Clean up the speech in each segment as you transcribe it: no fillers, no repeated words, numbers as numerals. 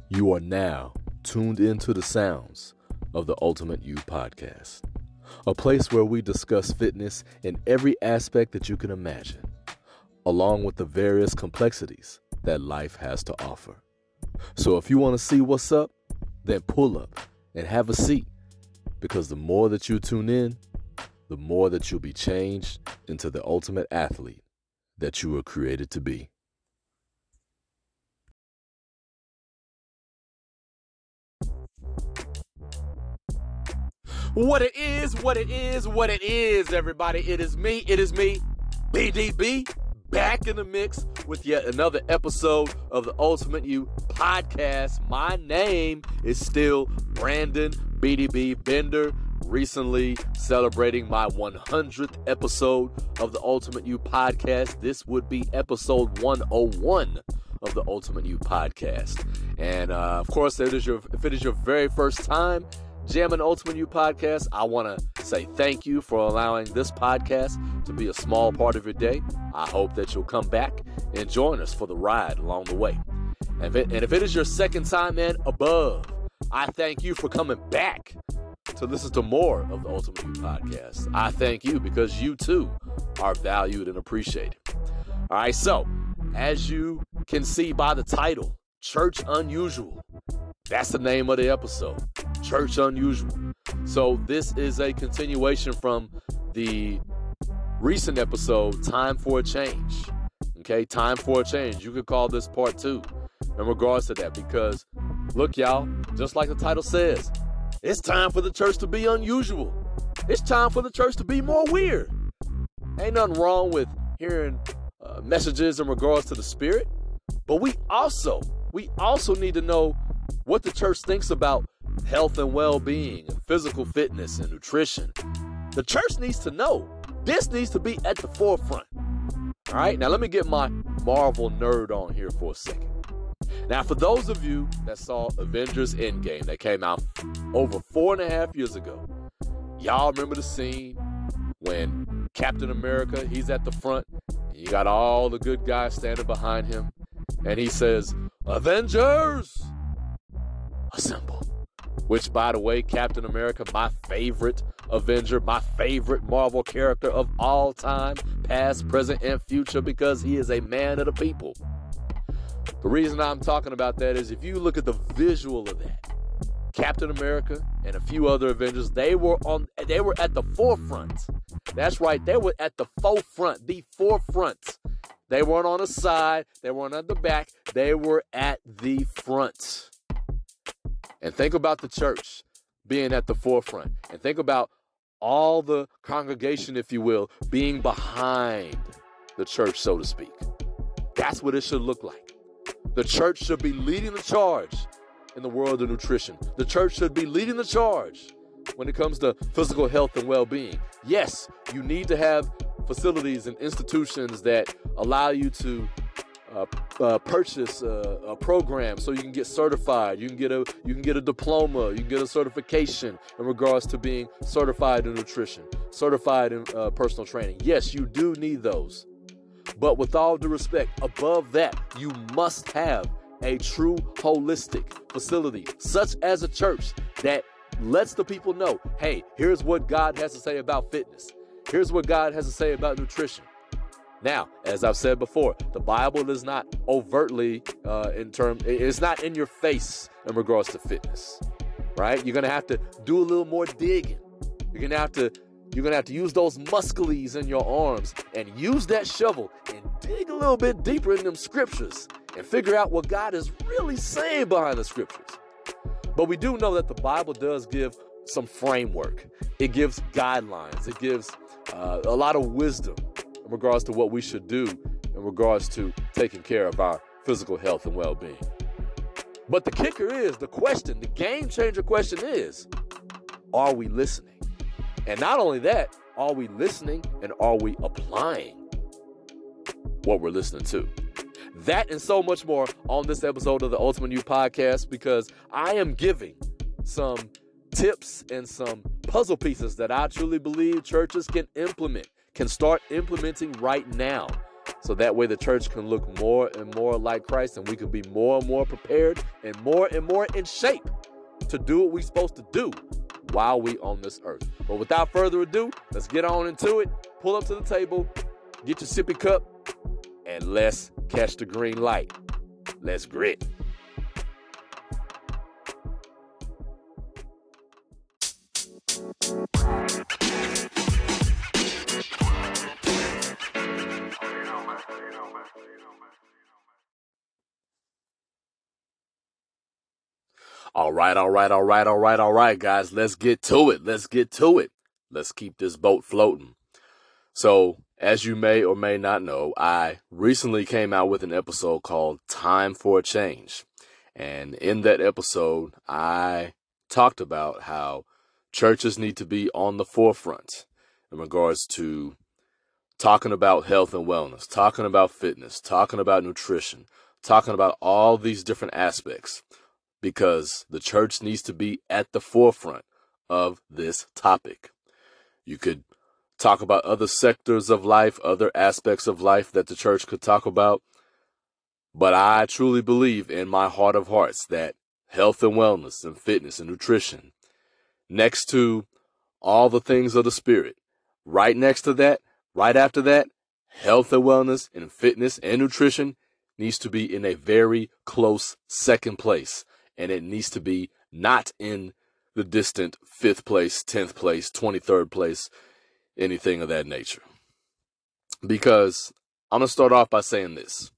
You are now tuned into the sounds of the Ultimate You podcast, a place where we discuss fitness in every aspect that you can imagine, along with the various complexities that life has to offer. So if you want to see what's up, then pull up and have a seat, because the more that you tune in, the more that you'll be changed into the ultimate athlete that you were created to be. What it is, everybody. It is me, BDB, back in the mix with yet another episode of the Ultimate You podcast. My name is still Brandon BDB Bender, recently celebrating my 100th episode of the Ultimate You podcast. This would be episode 101 of the Ultimate You podcast. And of course, if it is your very first time jamming the Ultimate You podcast, I want to say thank you for allowing this podcast to be a small part of your day. I hope that you'll come back and join us for the ride along the way. And if it is your second time and above, I thank you for coming back to listen to more of the Ultimate You podcast. I thank you because you too are valued and appreciated. All right, so as you can see by the title, Church Unusual. That's the name of the episode, Church Unusual. So this is a continuation from the recent episode, Time for a Change. Okay, Time for a Change. You could call this part 2 in regards to that, because look, y'all, just like the title says, it's time for the church to be unusual. It's time for the church to be more weird. Ain't nothing wrong with hearing messages in regards to the Spirit, but we also need to know what the church thinks about health and well-being and physical fitness and nutrition. The church needs to know. This needs to be at the forefront. All right, now let me get my Marvel nerd on here for a second. Now, for those of you that saw Avengers Endgame that came out over 4.5 years ago, y'all remember the scene when Captain America, he's at the front, and you got all the good guys standing behind him, and he says, "Avengers, assemble." Which, by the way, Captain America, my favorite Avenger, my favorite Marvel character of all time, past, present, and future, because he is a man of the people. The reason I'm talking about that is if you look at the visual of that, Captain America and a few other Avengers, they were at the forefront. That's right, they were at the forefront, the forefront. They weren't on the side, they weren't at the back, they were at the front. And think about the church being at the forefront. And think about all the congregation, if you will, being behind the church, so to speak. That's what it should look like. The church should be leading the charge in the world of nutrition. The church should be leading the charge when it comes to physical health and well-being. Yes, you need to have facilities and institutions that allow you to purchase a program so you can get certified. You can get a diploma. You can get a certification in regards to being certified in nutrition, certified in personal training. Yes, you do need those. But with all due respect, above that, you must have a true holistic facility, such as a church that lets the people know, hey, here's what God has to say about fitness. Here's what God has to say about nutrition. Now, as I've said before, the Bible is not overtly it's not in your face in regards to fitness, right? You're going to have to do a little more digging. You're going to have to use those muscles in your arms and use that shovel and dig a little bit deeper in them scriptures and figure out what God is really saying behind the scriptures. But we do know that the Bible does give some framework. It gives guidelines. It gives a lot of wisdom in regards to what we should do in regards to taking care of our physical health and well-being. But the kicker is, the game changer question is, are we listening? And not only that, are we listening and are we applying what we're listening to? That and so much more on this episode of the Ultimate You podcast, because I am giving some tips and some puzzle pieces that I truly believe churches can start implementing right now So that way the church can look more and more like Christ, and we can be more and more prepared and more in shape to do what we're supposed to do while we on this earth. But without further ado, let's get on into it. Pull up to the table, get your sippy cup, and let's catch the green light. Let's grit. All right, guys. Let's get to it. Let's keep this boat floating. So, as you may or may not know, I recently came out with an episode called Time for a Change. And in that episode, I talked about how churches need to be on the forefront in regards to talking about health and wellness, talking about fitness, talking about nutrition, talking about all these different aspects, because the church needs to be at the forefront of this topic. You could talk about other sectors of life, other aspects of life that the church could talk about, but I truly believe in my heart of hearts that health and wellness and fitness and nutrition, next to all the things of the spirit, right next to that, right after that, health and wellness and fitness and nutrition needs to be in a very close second place. And it needs to be not in the distant 5th place, 10th place, 23rd place, anything of that nature. Because I'm going to start off by saying this.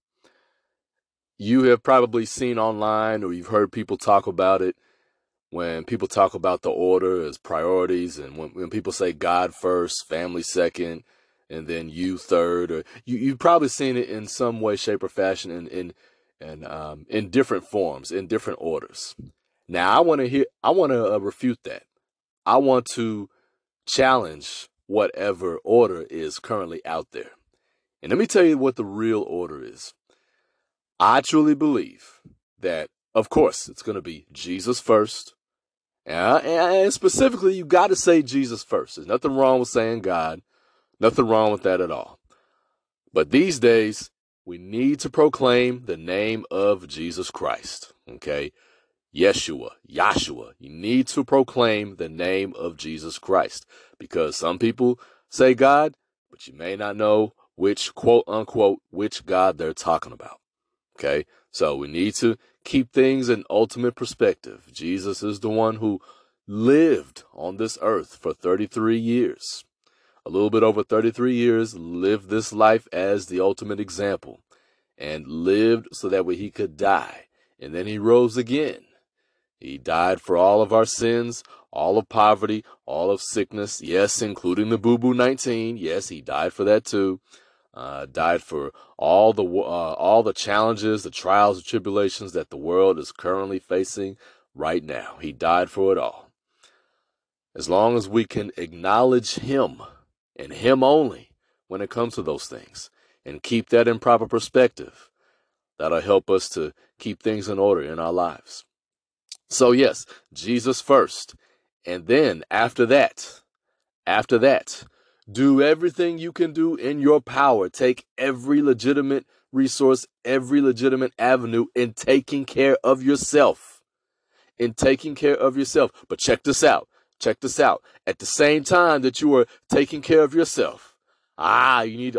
You have probably seen online, or you've heard people talk about it, when people talk about the order as priorities, and when people say God first, family second, and then you third, or you've probably seen it in some way, shape, or fashion in different forms, in different orders. Now, I want to refute that. I want to challenge whatever order is currently out there. And let me tell you what the real order is. I truly believe that, of course, it's going to be Jesus first. And specifically, you got to say Jesus first. There's nothing wrong with saying God. Nothing wrong with that at all. But these days, we need to proclaim the name of Jesus Christ, okay? Yeshua. You need to proclaim the name of Jesus Christ, because some people say God, but you may not know which, quote unquote, which God they're talking about, okay? So we need to keep things in ultimate perspective. Jesus is the one who lived on this earth for 33 years. A little bit over 33 years, lived this life as the ultimate example, and lived so that way he could die. And then he rose again. He died for all of our sins, all of poverty, all of sickness, yes, including the boo-boo 19. Yes, he died for that too. Died for all the challenges, the trials and tribulations that the world is currently facing right now. He died for it all. As long as we can acknowledge him and him only when it comes to those things, and keep that in proper perspective, that'll help us to keep things in order in our lives. So yes, Jesus first. And then after that, do everything you can do in your power. Take every legitimate resource, every legitimate avenue in taking care of yourself. But check this out. At the same time that you are taking care of yourself, you need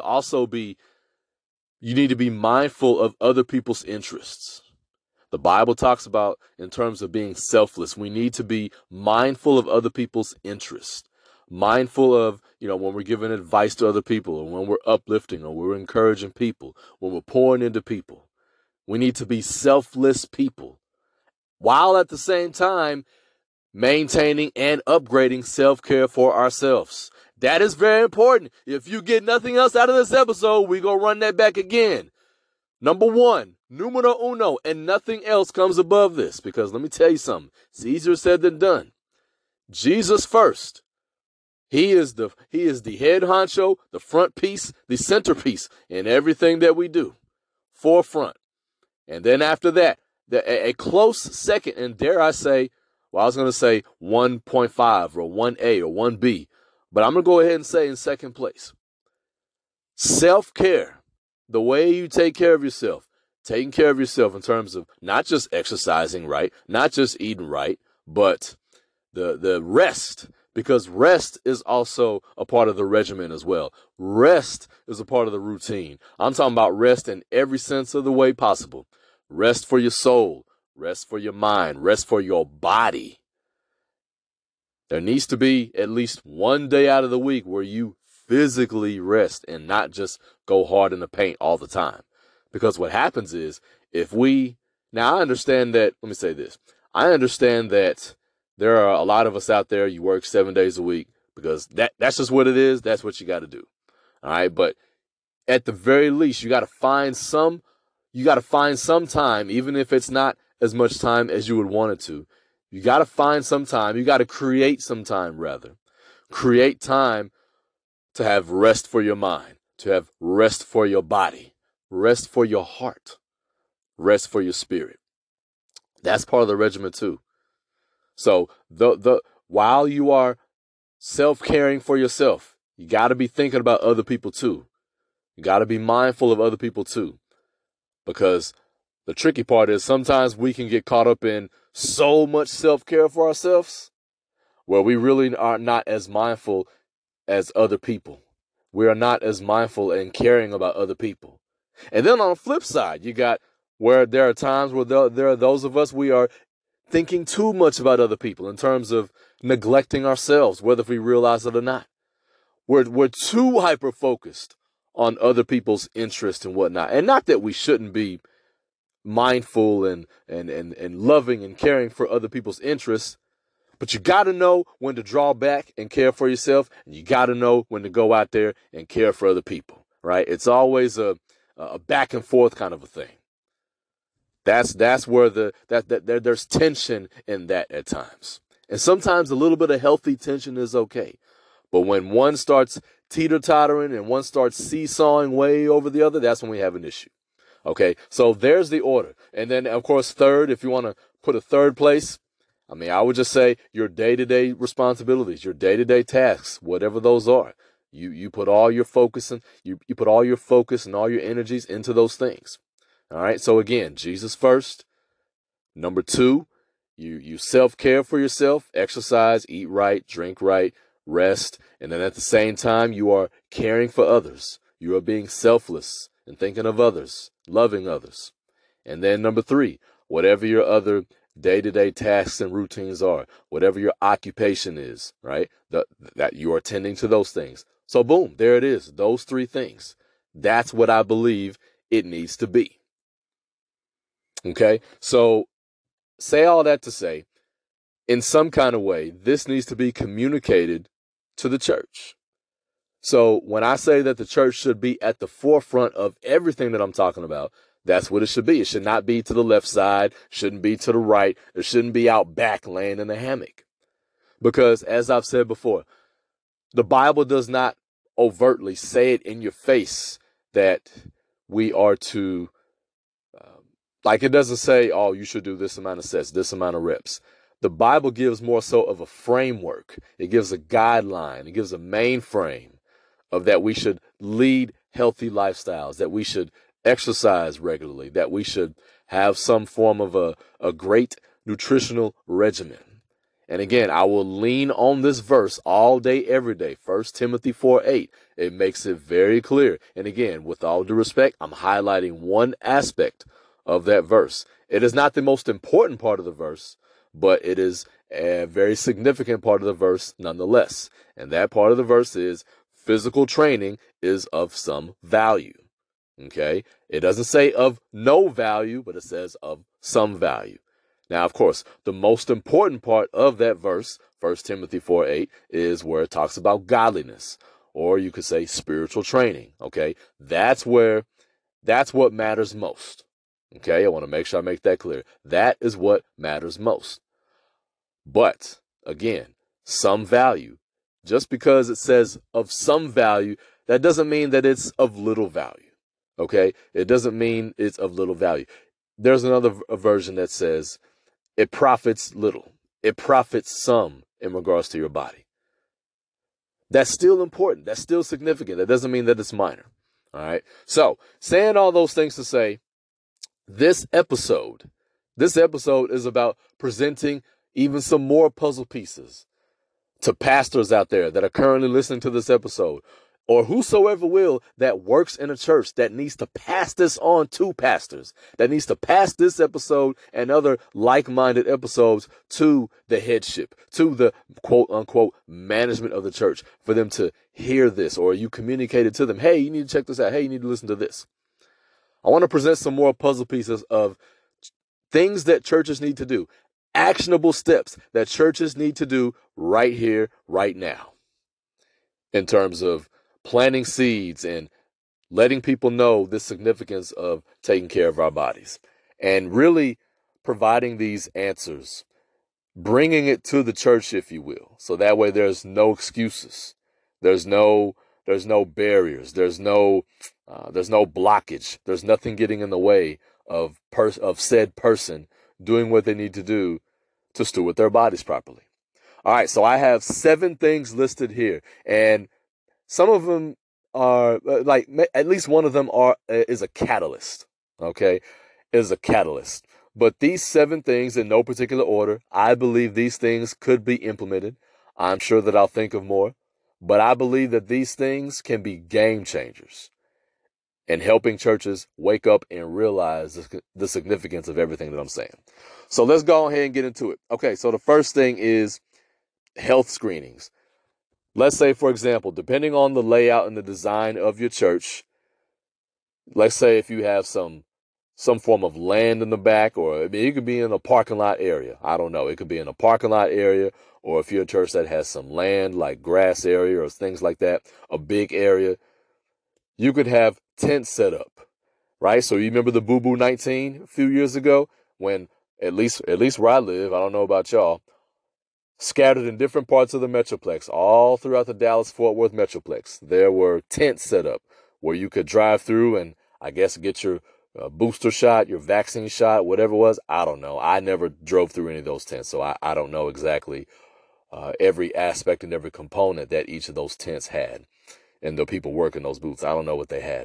to be mindful of other people's interests. The Bible talks about, in terms of being selfless, we need to be mindful of other people's interests. Mindful of, when we're giving advice to other people, or when we're uplifting, or we're encouraging people, when we're pouring into people. We need to be selfless people, while at the same time maintaining and upgrading self-care for ourselves. That is very important. If you get nothing else out of this episode, we're going to run that back again. Number one, numero uno, and nothing else comes above this, because let me tell you something. It's easier said than done. Jesus first. He is the head honcho, the front piece, the centerpiece in everything that we do. Forefront. And then after that, a close second, and dare I say, I was going to say 1.5 or 1A or 1B, but I'm going to go ahead and say in second place. Self-care the way you take care of yourself, taking care of yourself in terms of not just exercising right, not just eating right, but the rest, because rest is also a part of the regimen as well. Rest is a part of the routine. I'm talking about rest in every sense of the way possible. Rest for your soul, rest for your mind, rest for your body. There needs to be at least one day out of the week where you physically rest and not just go hard in the paint all the time. Because what happens is, now I understand that, let me say this. I understand that there are a lot of us out there, you work 7 days a week because that's just what it is. That's what you got to do. All right. But at the very least, you got to find some time, even if it's not as much time as you would want it to. You got to find some time. You got to create some time, rather. Create time to have rest for your mind, to have rest for your body, rest for your heart, rest for your spirit. That's part of the regimen too. So while you are self-caring for yourself, you got to be thinking about other people too. You got to be mindful of other people too. Because the tricky part is sometimes we can get caught up in so much self-care for ourselves where we really are not as mindful as other people. We are not as mindful and caring about other people. And then on the flip side, you got where there are times where there are those of us, we are thinking too much about other people in terms of neglecting ourselves, whether we realize it or not. We're too hyper-focused on other people's interests and whatnot. And not that we shouldn't be mindful and loving and caring for other people's interests, but you got to know when to draw back and care for yourself, and you got to know when to go out there and care for other people, right? It's always a back and forth kind of a thing. That's where there's tension in that at times. And sometimes a little bit of healthy tension is okay. But when one starts teeter-tottering and one starts seesawing way over the other, that's when we have an issue. Okay, so there's the order. And then, of course, third, if you want to put a third place, I would just say your day-to-day responsibilities, your day-to-day tasks, whatever those are. You put all your focus and you put all your focus and all your energies into those things. All right, so again, Jesus first. Number 2, you self-care for yourself, exercise, eat right, drink right, rest, and then at the same time, you are caring for others. You are being selfless and thinking of others, loving others. And then number 3, whatever your other day-to-day tasks and routines are, whatever your occupation is, right, that you are tending to those things. So boom, there it is, those 3 things. That's what I believe it needs to be. Okay, so say all that to say, in some kind of way, this needs to be communicated to the church. So when I say that the church should be at the forefront of everything that I'm talking about, that's what it should be. It should not be to the left side, shouldn't be to the right, it shouldn't be out back laying in a hammock. Because as I've said before, the Bible does not overtly say it in your face that we are to, it doesn't say, oh, you should do this amount of sets, this amount of reps. The Bible gives more so of a framework. It gives a guideline. It gives a mainframe of that we should lead healthy lifestyles, that we should exercise regularly, that we should have some form of a great nutritional regimen. And again, I will lean on this verse all day, every day. 1 Timothy 4:8. It makes it very clear. And again, with all due respect, I'm highlighting one aspect of that verse. It is not the most important part of the verse, but it is a very significant part of the verse nonetheless. And that part of the verse is physical training is of some value. Okay? It doesn't say of no value, but it says of some value. Now, of course, the most important part of that verse, 1 Timothy 4:8, is where it talks about godliness, or you could say spiritual training. Okay? That's what matters most. Okay? I want to make sure I make that clear. That is what matters most. But again, some value. Just because it says of some value, that doesn't mean that it's of little value. Okay? It doesn't mean it's of little value. There's another version that says it profits little. It profits some in regards to your body. That's still important. That's still significant. That doesn't mean that it's minor. All right. So saying all those things to say, this episode is about presenting even some more puzzle pieces to pastors out there that are currently listening to this episode, or whosoever will that works in a church that needs to pass this on to pastors, that needs to pass this episode and other like-minded episodes to the headship, to the quote-unquote management of the church, for them to hear this, or you communicate it to them. Hey, you need to check this out. Hey, you need to listen to this. I want to present some more puzzle pieces of things that churches need to do, actionable steps that churches need to do right here, right now, in terms of planting seeds and letting people know the significance of taking care of our bodies, and really providing these answers, bringing it to the church, if you will, so that way there's no excuses, there's no barriers, there's no blockage, there's nothing getting in the way of said person doing what they need to do to steward their bodies properly. All right, so I have 7 things listed here, and some of them are at least one of them is a catalyst. Okay, is a catalyst. But these 7 things, in no particular order, I believe these things could be implemented. I'm sure that I'll think of more, but I believe that these things can be game changers in helping churches wake up and realize the significance of everything that I'm saying. So let's go ahead and get into it. Okay, so the first thing is health screenings. Let's say, for example, depending on the layout and the design of your church, let's say if you have some form of land in the back, or it could be in a parking lot area. I don't know. It could be in a parking lot area, or if you're a church that has some land like grass area or things like that, a big area, you could have tents set up, right? So you remember the Boo Boo 19 a few years ago, when at least where I live, I don't know about y'all, scattered in different parts of the Metroplex, all throughout the Dallas-Fort Worth Metroplex, there were tents set up where you could drive through and I guess get your booster shot, your vaccine shot, whatever it was. I don't know. I never drove through any of those tents, so I don't know exactly every aspect and every component that each of those tents had, and the people working those booths. I don't know what they had.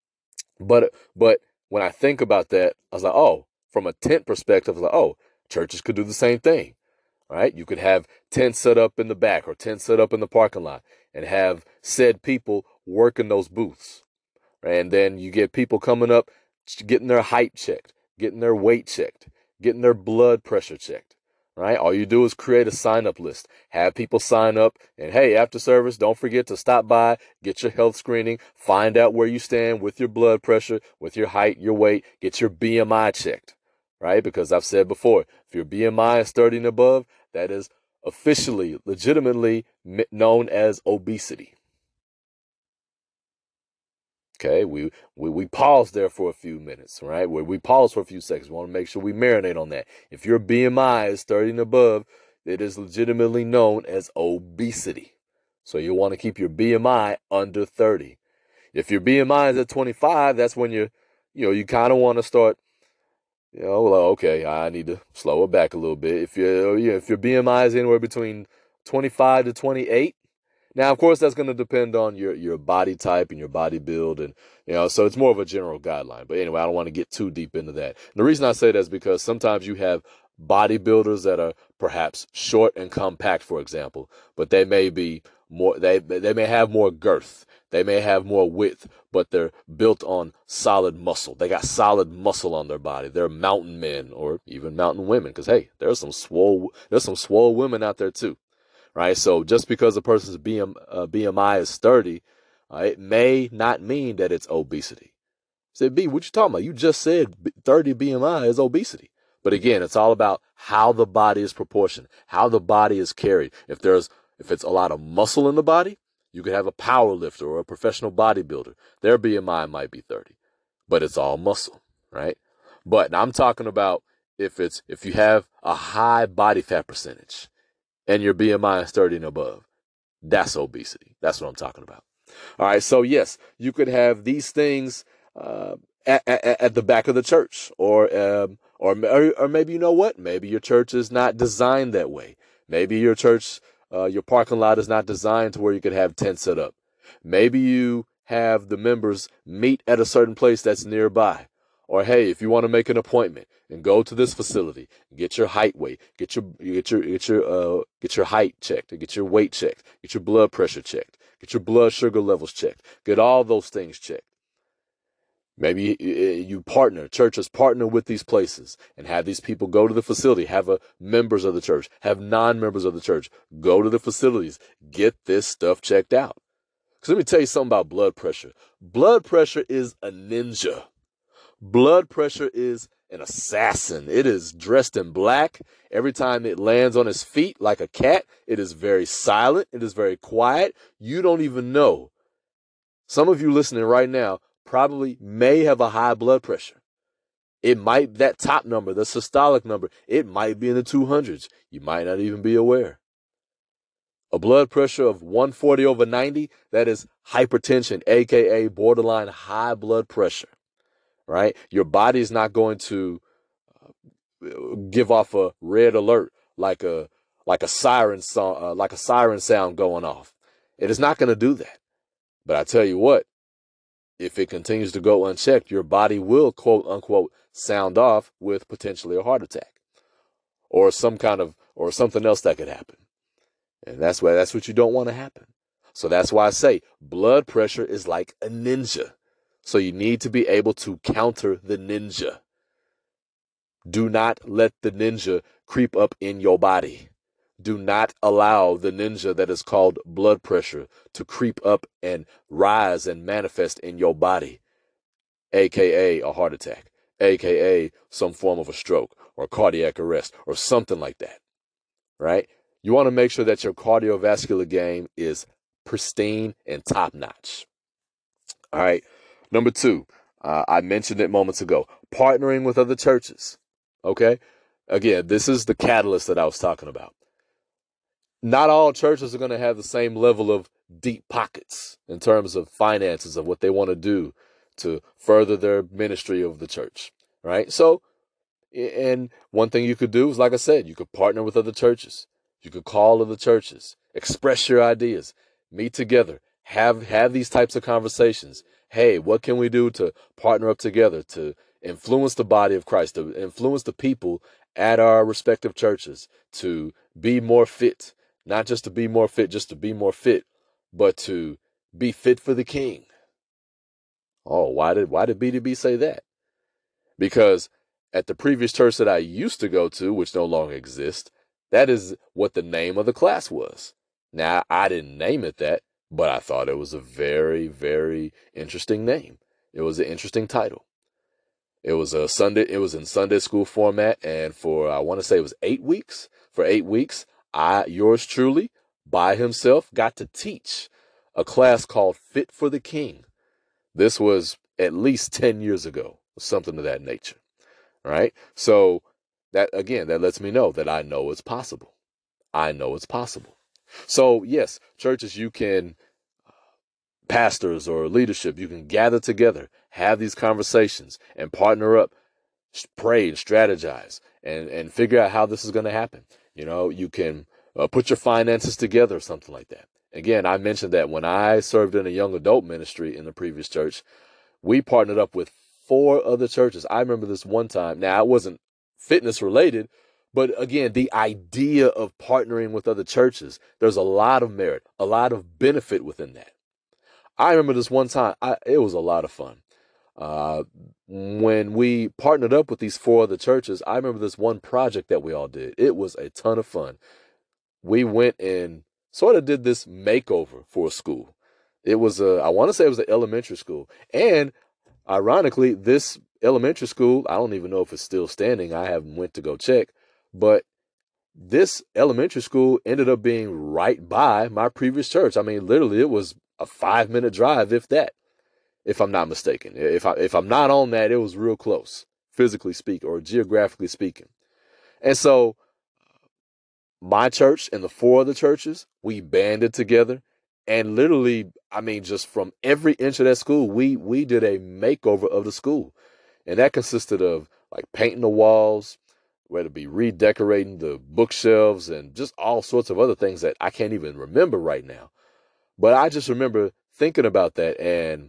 But when I think about that, I was like, oh, from a tent perspective, I was like, oh, churches could do the same thing, right? You could have tents set up in the back or tents set up in the parking lot and have said people working those booths. And then you get people coming up, getting their height checked, getting their weight checked, getting their blood pressure checked, right? All you do is create a sign-up list, have people sign up, and hey, after service, don't forget to stop by, get your health screening, find out where you stand with your blood pressure, with your height, your weight, get your BMI checked, right? Because I've said before, if your BMI is 30 and above, that is officially, legitimately known as obesity. Okay, we pause there for a few minutes, right? We pause for a few seconds. We want to make sure we marinate on that. If your BMI is 30 and above, it is legitimately known as obesity. So you want to keep your BMI under 30. If your BMI is at 25, that's when you kind of want to start, well, okay, I need to slow it back a little bit. If your BMI is anywhere between 25 to 28, now, of course, that's going to depend on your body type and your body build, and so it's more of a general guideline. But anyway, I don't want to get too deep into that. And the reason I say that is because sometimes you have bodybuilders that are perhaps short and compact, for example, but they may be more. They may have more girth. They may have more width, but they're built on solid muscle. They got solid muscle on their body. They're mountain men or even mountain women, because hey, there's some swole women out there too. Right, so just because a person's BMI is 30, it may not mean that it's obesity. Say, B, what you talking about? You just said 30 BMI is obesity. But again, it's all about how the body is proportioned, how the body is carried. If it's a lot of muscle in the body, you could have a power lifter or a professional bodybuilder. Their BMI might be 30, but it's all muscle, right? But I'm talking about if you have a high body fat percentage and your BMI is 30 and above, that's obesity. That's what I'm talking about. All right, so yes, you could have these things at the back of the church, or maybe, you know what? Maybe your church is not designed that way. Maybe your church, your parking lot is not designed to where you could have tents set up. Maybe you have the members meet at a certain place that's nearby. Or hey, if you want to make an appointment and go to this facility, get your height weight, get your height checked, get your weight checked, get your blood pressure checked, get your blood sugar levels checked, get all those things checked. Maybe churches partner with these places and have these people go to the facility, have members of the church, have non-members of the church go to the facilities, get this stuff checked out. Because let me tell you something about blood pressure. Blood pressure is a ninja. Blood pressure is an assassin. It is dressed in black. Every time it lands on its feet like a cat, it is very silent. It is very quiet. You don't even know. Some of you listening right now probably may have a high blood pressure. It might, that top number, the systolic number, it might be in the 200s. You might not even be aware. A blood pressure of 140/90, that is hypertension, aka borderline high blood pressure, right? Your body is not going to give off a red alert like a siren song, like a siren sound going off. It is not going to do that. But I tell you what, if it continues to go unchecked, your body will, quote unquote, sound off with potentially a heart attack or something else that could happen. And that's what you don't want to happen. So that's why I say blood pressure is like a ninja. So you need to be able to counter the ninja. Do not let the ninja creep up in your body. Do not allow the ninja that is called blood pressure to creep up and rise and manifest in your body, aka a heart attack, aka some form of a stroke or cardiac arrest or something like that, right? You want to make sure that your cardiovascular game is pristine and top-notch. All right. Number 2, I mentioned it moments ago, partnering with other churches. Okay. Again, this is the catalyst that I was talking about. Not all churches are going to have the same level of deep pockets in terms of finances of what they want to do to further their ministry of the church, right? So, and one thing you could do is, like I said, you could partner with other churches. You could call other churches, express your ideas, meet together, have these types of conversations. Hey, what can we do to partner up together to influence the body of Christ, to influence the people at our respective churches, to be more fit, not just to be more fit, just to be more fit, but to be fit for the King. Oh, why did BDB say that? Because at the previous church that I used to go to, which no longer exists, that is what the name of the class was. Now, I didn't name it that, but I thought it was a very, very interesting name. It was an interesting title. It was in Sunday school format, and I want to say it was 8 weeks. For 8 weeks, yours truly, by himself, got to teach a class called Fit for the King. This was at least 10 years ago, something of that nature. Right? So that lets me know that I know it's possible. I know it's possible. So yes, churches, pastors or leadership, you can gather together, have these conversations and partner up, pray and strategize and figure out how this is going to happen. You can put your finances together or something like that. Again, I mentioned that when I served in a young adult ministry in the previous church, we partnered up with 4 other churches. I remember this one time. Now, it wasn't fitness related, but again, the idea of partnering with other churches, there's a lot of merit, a lot of benefit within that. I remember this one time, it was a lot of fun. When we partnered up with these 4 other churches, I remember this one project that we all did. It was a ton of fun. We went and sort of did this makeover for a school. It was I want to say it was an elementary school. And ironically, this elementary school, I don't even know if it's still standing. I haven't went to go check. But this elementary school ended up being right by my previous church. I mean, literally, it was a 5-minute drive, if that, if I'm not mistaken. If I'm not on that, it was real close, physically speaking or geographically speaking. And so my church and the 4 other churches, we banded together. And literally, I mean, just from every inch of that school, we did a makeover of the school. And that consisted of like painting the walls, whether it be redecorating the bookshelves and just all sorts of other things that I can't even remember right now. But I just remember thinking about that, and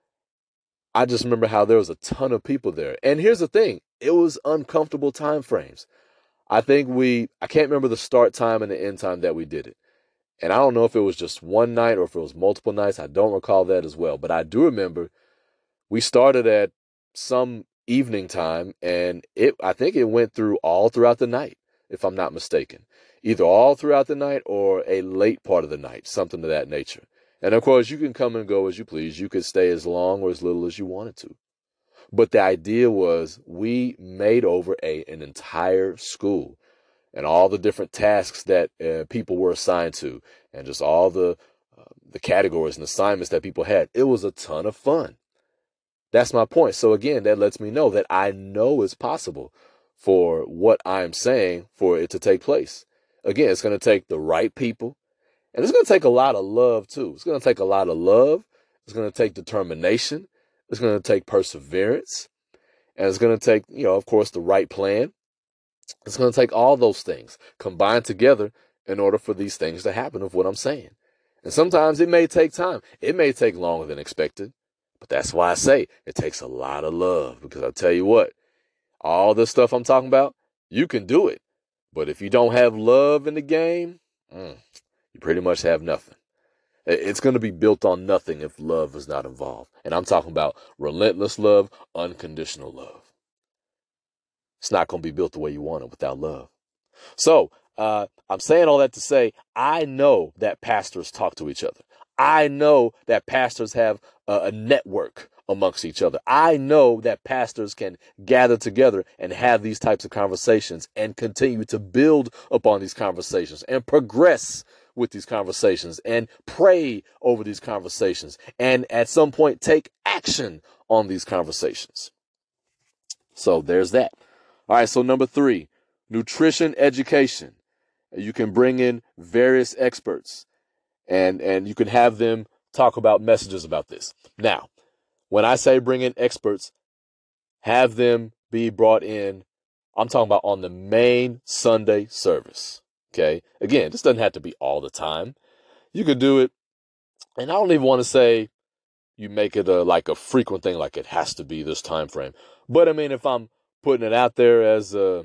I just remember how there was a ton of people there. And here's the thing, it was uncomfortable time frames. I can't remember the start time and the end time that we did it. And I don't know if it was just one night or if it was multiple nights. I don't recall that as well. But I do remember we started at some evening time, and I think it went through all throughout the night, if I'm not mistaken. Either all throughout the night or a late part of the night, something of that nature. And of course, you can come and go as you please. You could stay as long or as little as you wanted to. But the idea was we made over an entire school, and all the different tasks that people were assigned to, and just all the categories and assignments that people had. It was a ton of fun. That's my point. So again, that lets me know that I know it's possible for what I'm saying for it to take place. Again, it's going to take the right people, and it's going to take a lot of love too. It's going to take a lot of love. It's going to take determination. It's going to take perseverance, and it's going to take, of course, the right plan. It's going to take all those things combined together in order for these things to happen of what I'm saying. And sometimes it may take time. It may take longer than expected. But that's why I say it takes a lot of love, because I'll tell you what, all this stuff I'm talking about, you can do it. But if you don't have love in the game, you pretty much have nothing. It's going to be built on nothing if love is not involved. And I'm talking about relentless love, unconditional love. It's not going to be built the way you want it without love. So I'm saying all that to say, I know that pastors talk to each other. I know that pastors have a network amongst each other. I know that pastors can gather together and have these types of conversations and continue to build upon these conversations and progress with these conversations and pray over these conversations and at some point take action on these conversations. So there's that. All right, so number 3, nutrition education. You can bring in various experts and you can have them talk about messages about this. Now, when I say bring in experts, have them be brought in, I'm talking about on the main Sunday service. Okay. Again, this doesn't have to be all the time. You could do it. And I don't even want to say you make it like a frequent thing, like it has to be this time frame. But I mean, if I'm putting it out there as a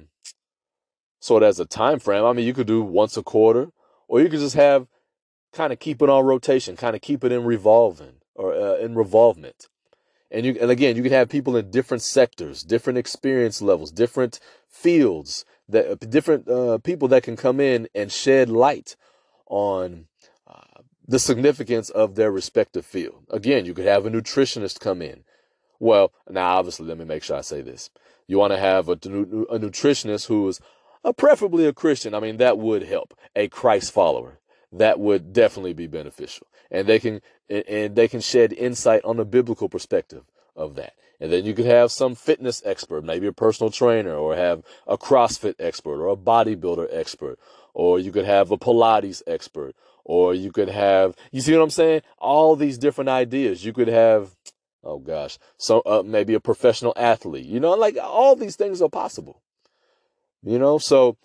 time frame, I mean, you could do once a quarter, or you could just have kind of keep it on rotation, kind of keep it in revolving or in revolvement. And again, you can have people in different sectors, different experience levels, different fields, different people that can come in and shed light on the significance of their respective field. Again, you could have a nutritionist come in. Well, now obviously, let me make sure I say this. You want to have a nutritionist who is preferably a Christian. I mean, that would help. A Christ follower. That would definitely be beneficial. And they can shed insight on the biblical perspective of that. And then you could have some fitness expert, maybe a personal trainer, or have a CrossFit expert or a bodybuilder expert, or you could have a Pilates expert, or you could have, you see what I'm saying? All these different ideas. You could have, oh gosh, so maybe a professional athlete, like all these things are possible, so,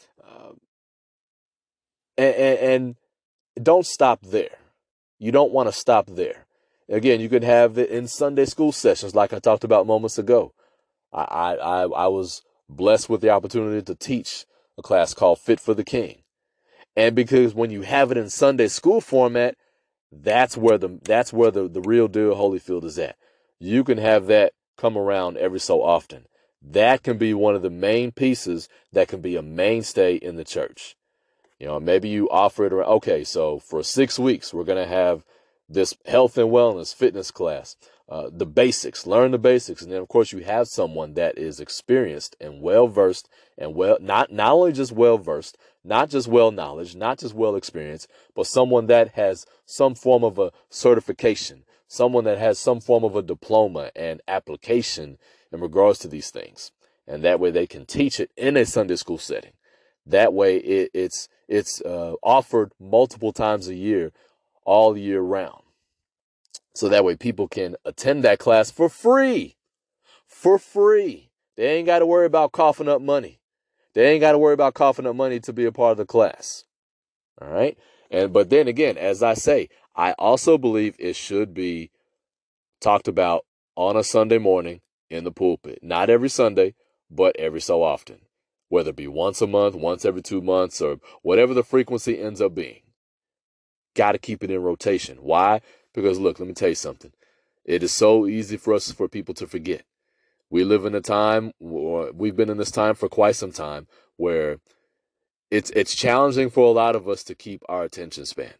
and don't stop there. You don't want to stop there. Again, you could have it in Sunday school sessions, like I talked about moments ago. I was blessed with the opportunity to teach a class called Fit for the King. And because when you have it in Sunday school format, that's where the real deal Holyfield is at. You can have that come around every so often. That can be one of the main pieces that can be a mainstay in the church. Maybe you offer it, okay, so for 6 weeks, we're going to have this health and wellness fitness class, the basics, learn the basics. And then, of course, you have someone that is experienced and well-versed and not only just well-versed, not just well-knowledge, not just well-experienced, but someone that has some form of a certification, someone that has some form of a diploma and application in regards to these things. And that way they can teach it in a Sunday school setting. That way it's offered multiple times a year, all year round. So that way people can attend that class for free. For free. They ain't got to worry about coughing up money. They ain't got to worry about coughing up money to be a part of the class. All right. But then again, as I say, I also believe it should be talked about on a Sunday morning in the pulpit. Not every Sunday, but every so often. Whether it be once a month, once every 2 months, or whatever the frequency ends up being. Got to keep it in rotation. Why? Because look, let me tell you something. It is so easy for people to forget. We live in a time, or we've been in this time for quite some time, where it's challenging for a lot of us to keep our attention span.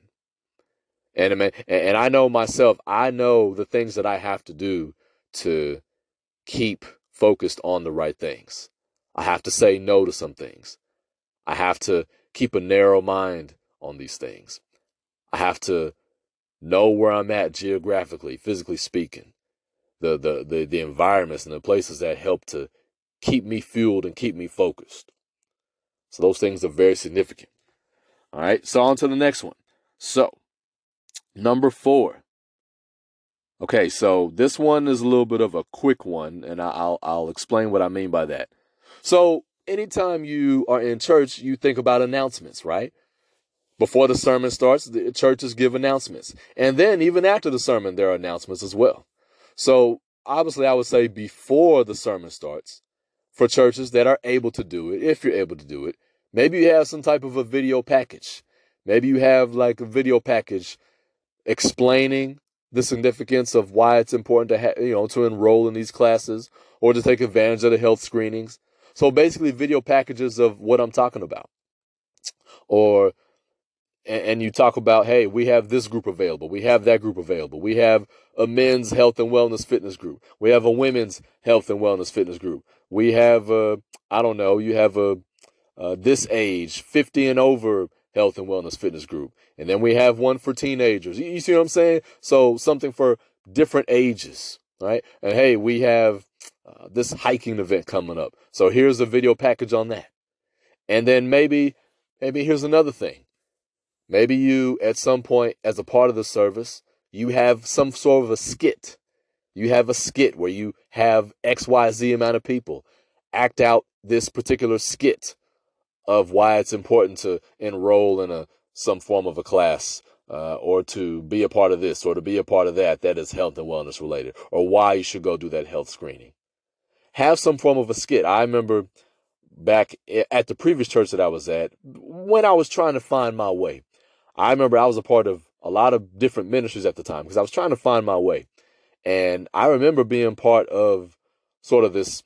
And I know myself, I know the things that I have to do to keep focused on the right things. I have to say no to some things. I have to keep a narrow mind on these things. I have to know where I'm at geographically, physically speaking, the environments and the places that help to keep me fueled and keep me focused. So those things are very significant. All right, so on to the next one. So, number 4. Okay, so this one is a little bit of a quick one, and I'll explain what I mean by that. So, anytime you are in church, you think about announcements, right? Before the sermon starts, the churches give announcements. And then even after the sermon, there are announcements as well. So obviously I would say before the sermon starts, for churches that are able to do it, if you're able to do it, maybe you have some type of a video package. Maybe you have like a video package explaining the significance of why it's important to enroll in these classes or to take advantage of the health screenings. So basically video packages of what I'm talking about. Or and you talk about, hey, we have this group available. We have that group available. We have a men's health and wellness fitness group. We have a women's health and wellness fitness group. We have, you have this age, 50 and over health and wellness fitness group. And then we have one for teenagers. You see what I'm saying? So something for different ages, right? And hey, we have this hiking event coming up. So here's a video package on that. And then maybe here's another thing. Maybe you, at some point, as a part of the service, you have some sort of a skit. You have a skit where you have XYZ amount of people act out this particular skit of why it's important to enroll in some form of a class or to be a part of this or to be a part of that is health and wellness related, or why you should go do that health screening. Have some form of a skit. I remember back at the previous church that I was at, when I was trying to find my way, I remember I was a part of a lot of different ministries at the time because I was trying to find my way. And I remember being part of sort of this,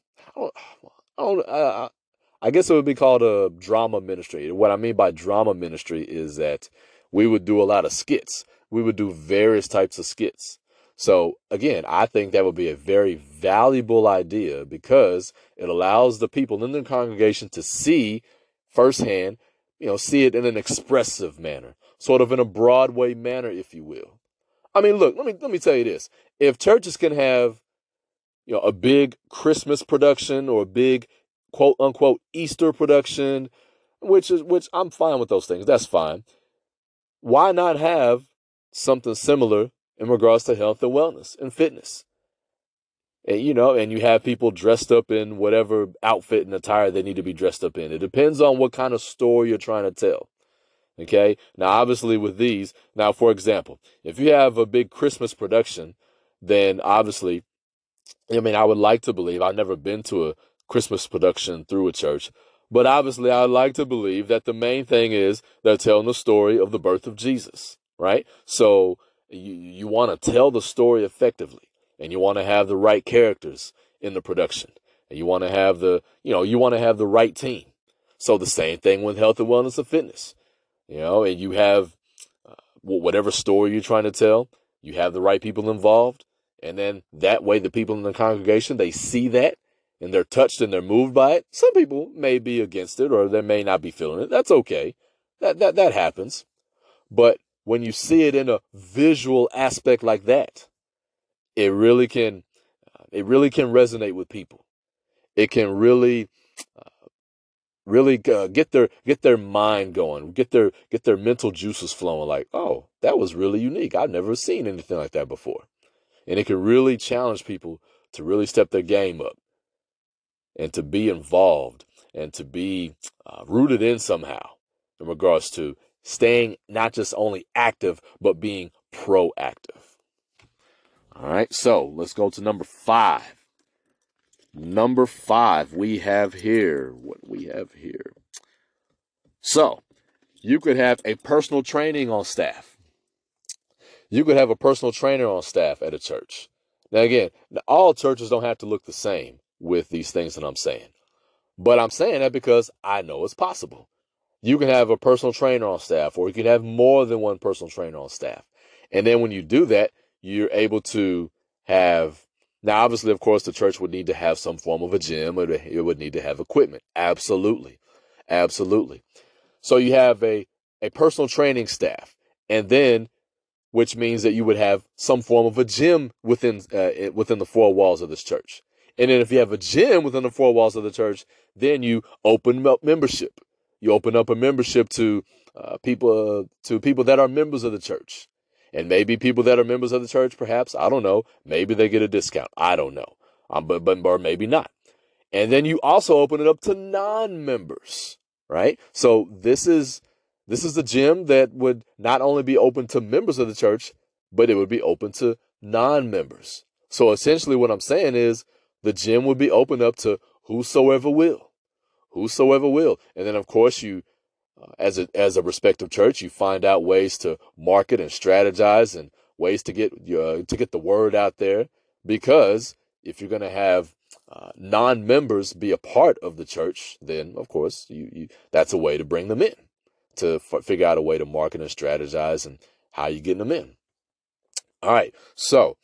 I guess it would be called a drama ministry. What I mean by drama ministry is that we would do a lot of skits. We would do various types of skits. So again, I think that would be a very valuable idea because it allows the people in the congregation to see firsthand, see it in an expressive manner, sort of in a Broadway manner, if you will. I mean, look, let me tell you this. If churches can have, a big Christmas production or a big quote unquote Easter production, which I'm fine with those things. That's fine. Why not have something similar in regards to health and wellness and fitness? And, and you have people dressed up in whatever outfit and attire they need to be dressed up in. It depends on what kind of story you're trying to tell. Okay. Now, obviously with these, for example, if you have a big Christmas production, then obviously, I would like to believe, I've never been to a Christmas production through a church, but obviously I'd like to believe that the main thing is they're telling the story of the birth of Jesus, right? So you want to tell the story effectively, and you want to have the right characters in the production, and you want to have the right team. So the same thing with health and wellness and fitness, and you have whatever story you're trying to tell, you have the right people involved. And then that way the people in the congregation, they see that and they're touched and they're moved by it. Some people may be against it or they may not be feeling it. That's okay. That happens. But when you see it in a visual aspect like that, it really can resonate with people. It can really get their mind going, get their mental juices flowing. Like, oh, that was really unique. I've never seen anything like that before. And it can really challenge people to really step their game up and to be involved and to be rooted in somehow in regards to staying not just only active, but being proactive. All right, so let's go to number 5. Number 5, we have here what we have here. So, you could have a personal training on staff. You could have a personal trainer on staff at a church. Now, again, all churches don't have to look the same with these things that I'm saying. But I'm saying that because I know it's possible. You can have a personal trainer on staff, or you can have more than one personal trainer on staff. And then when you do that, you're able to have, now obviously, of course, the church would need to have some form of a gym, or it would need to have equipment. Absolutely. Absolutely. So you have a personal training staff, and then, which means that you would have some form of a gym within the 4 walls of this church. And then if you have a gym within the 4 walls of the church, then you open up membership. You open up a membership to people that are members of the church. And maybe people that are members of the church, perhaps, I don't know, maybe they get a discount. I don't know. But or maybe not. And then you also open it up to non-members, right? So this is the gym that would not only be open to members of the church, but it would be open to non-members. So essentially what I'm saying is the gym would be open up to whosoever will. Whosoever will. And then, of course, you, as a respective church, you find out ways to market and strategize and ways to get the word out there. Because if you're going to have non-members be a part of the church, then, of course, you that's a way to bring them in, to figure out a way to market and strategize and how you're getting them in. All right. So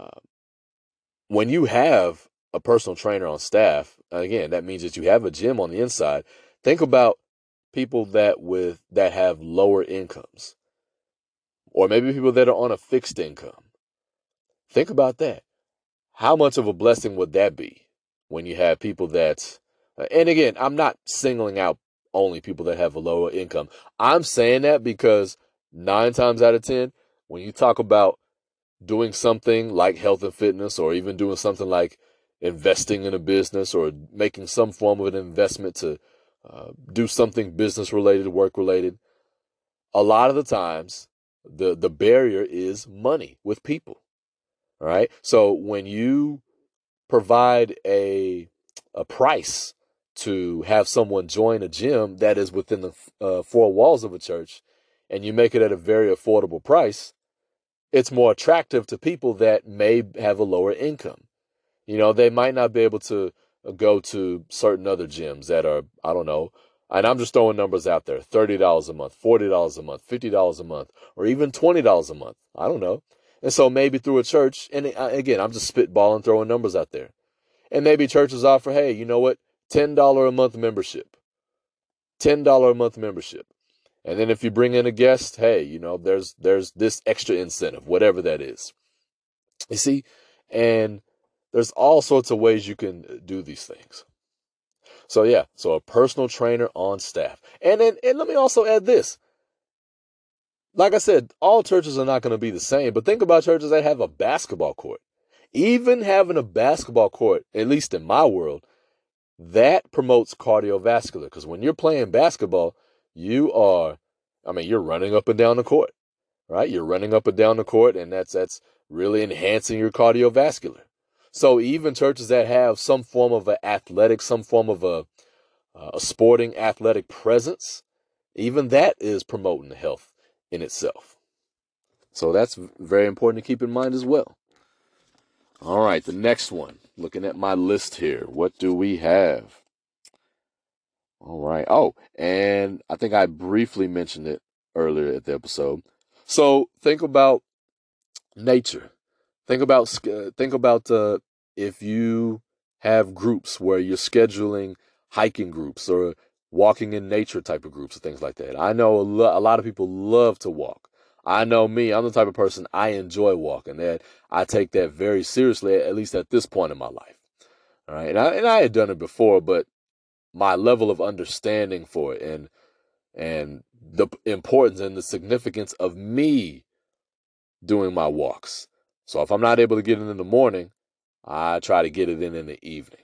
when you have a personal trainer on staff, again, that means that you have a gym on the inside. Think about people that have lower incomes, or maybe people that are on a fixed income. Think about that. How much of a blessing would that be when you have people that, and again, I'm not singling out only people that have a lower income. I'm saying that because 9 times out of 10, when you talk about doing something like health and fitness, or even doing something like investing in a business, or making some form of an investment to do something business related, work related, a lot of the times the barrier is money with people. All right. So when you provide a price to have someone join a gym that is within the 4 walls of a church, and you make it at a very affordable price, it's more attractive to people that may have a lower income. They might not be able to go to certain other gyms that are, I don't know, and I'm just throwing numbers out there, $30 a month, $40 a month, $50 a month, or even $20 a month. I don't know. And so maybe through a church, and again, I'm just spitballing, throwing numbers out there. And maybe churches offer, hey, you know what, $10 a month membership. $10 a month membership. And then if you bring in a guest, hey, there's this extra incentive, whatever that is. You see? And there's all sorts of ways you can do these things. So yeah, so a personal trainer on staff. And let me also add this. Like I said, all churches are not going to be the same, but think about churches that have a basketball court. Even having a basketball court, at least in my world, that promotes cardiovascular, because when you're playing basketball, you're running up and down the court, right? You're running up and down the court, and that's really enhancing your cardiovascular. So even churches that have some form of some form of a sporting athletic presence, even that is promoting health in itself. So that's very important to keep in mind as well. All right, the next one. Looking at my list here, what do we have? All right. Oh, and I think I briefly mentioned it earlier at the episode. So think about nature. Think about if you have groups where you're scheduling hiking groups or walking in nature type of groups or things like that. I know a lot of people love to walk. I know me, I'm the type of person, I enjoy walking. That I take that very seriously, at least at this point in my life. All right. And I had done it before, but my level of understanding for it and the importance and the significance of me doing my walks. So if I'm not able to get it in the morning, I try to get it in the evening.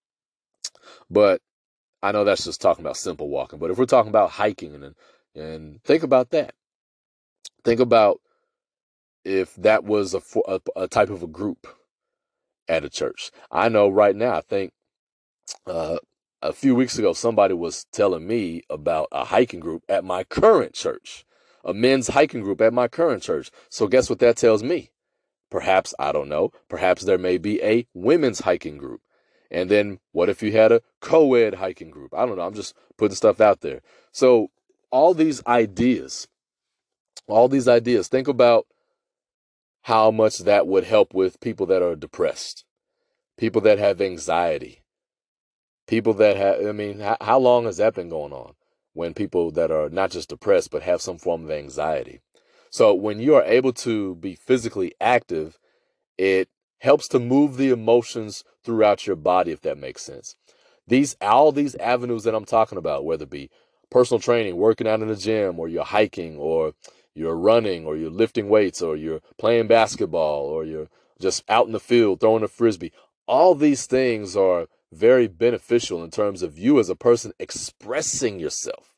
But I know that's just talking about simple walking. But if we're talking about hiking and think about that. Think about if that was a type of a group at a church. I know right now, I think a few weeks ago, somebody was telling me about a hiking group at my current church, a men's hiking group at my current church. So guess what that tells me? Perhaps, I don't know, perhaps there may be a women's hiking group. And then what if you had a co-ed hiking group? I don't know. I'm just putting stuff out there. So all these ideas, think about how much that would help with people that are depressed, people that have anxiety, people that have, I mean, how long has that been going on when people that are not just depressed, but have some form of anxiety? So when you are able to be physically active, it helps to move the emotions throughout your body, if that makes sense. All these avenues that I'm talking about, whether it be personal training, working out in the gym, or you're hiking, or you're running, or you're lifting weights, or you're playing basketball, or you're just out in the field throwing a frisbee, all these things are very beneficial in terms of you as a person expressing yourself,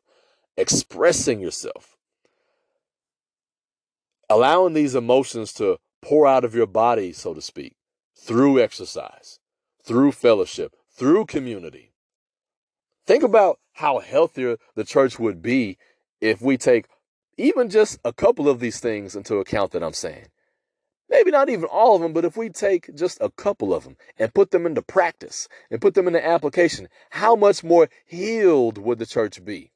allowing these emotions to pour out of your body, so to speak, through exercise, through fellowship, through community. Think about how healthier the church would be if we take even just a couple of these things into account that I'm saying. Maybe not even all of them, but if we take just a couple of them and put them into practice and put them into application, how much more healed would the church be?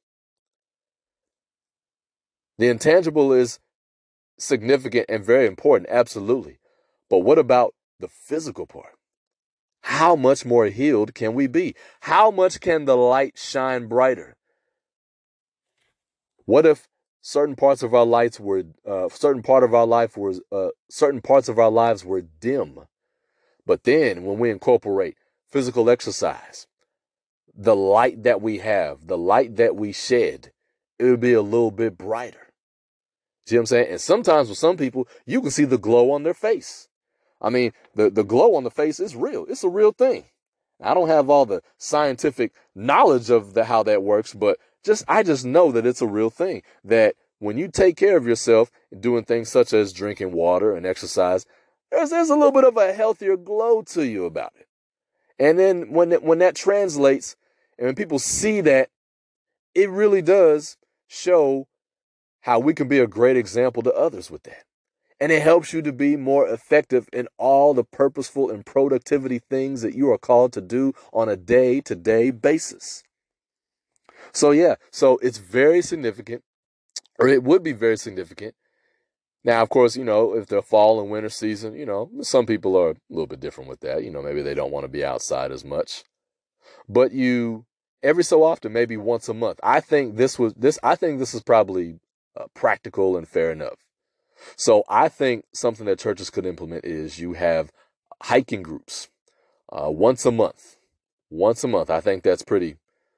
The intangible is significant and very important, absolutely. But what about the physical part? How much more healed can we be? How much can the light shine brighter? What if certain parts of our lives were dim, but then when we incorporate physical exercise, the light that we have, the light that we shed, it would be a little bit brighter. See what I'm saying? And sometimes with some people, you can see the glow on their face. I mean, the glow on the face is real. It's a real thing. I don't have all the scientific knowledge of how that works, but I just know that it's a real thing. That when you take care of yourself, doing things such as drinking water and exercise, there's a little bit of a healthier glow to you about it. And then when that translates, and when people see that, it really does show how we can be a great example to others with that. And it helps you to be more effective in all the purposeful and productivity things that you are called to do on a day-to-day basis. So it's very significant, or it would be very significant. Now, of course, if the fall and winter season, some people are a little bit different with that. Maybe they don't want to be outside as much. But every so often, maybe once a month, I think this is probably practical and fair enough. So I think something that churches could implement is you have hiking groups once a month. Once a month. I think that's pretty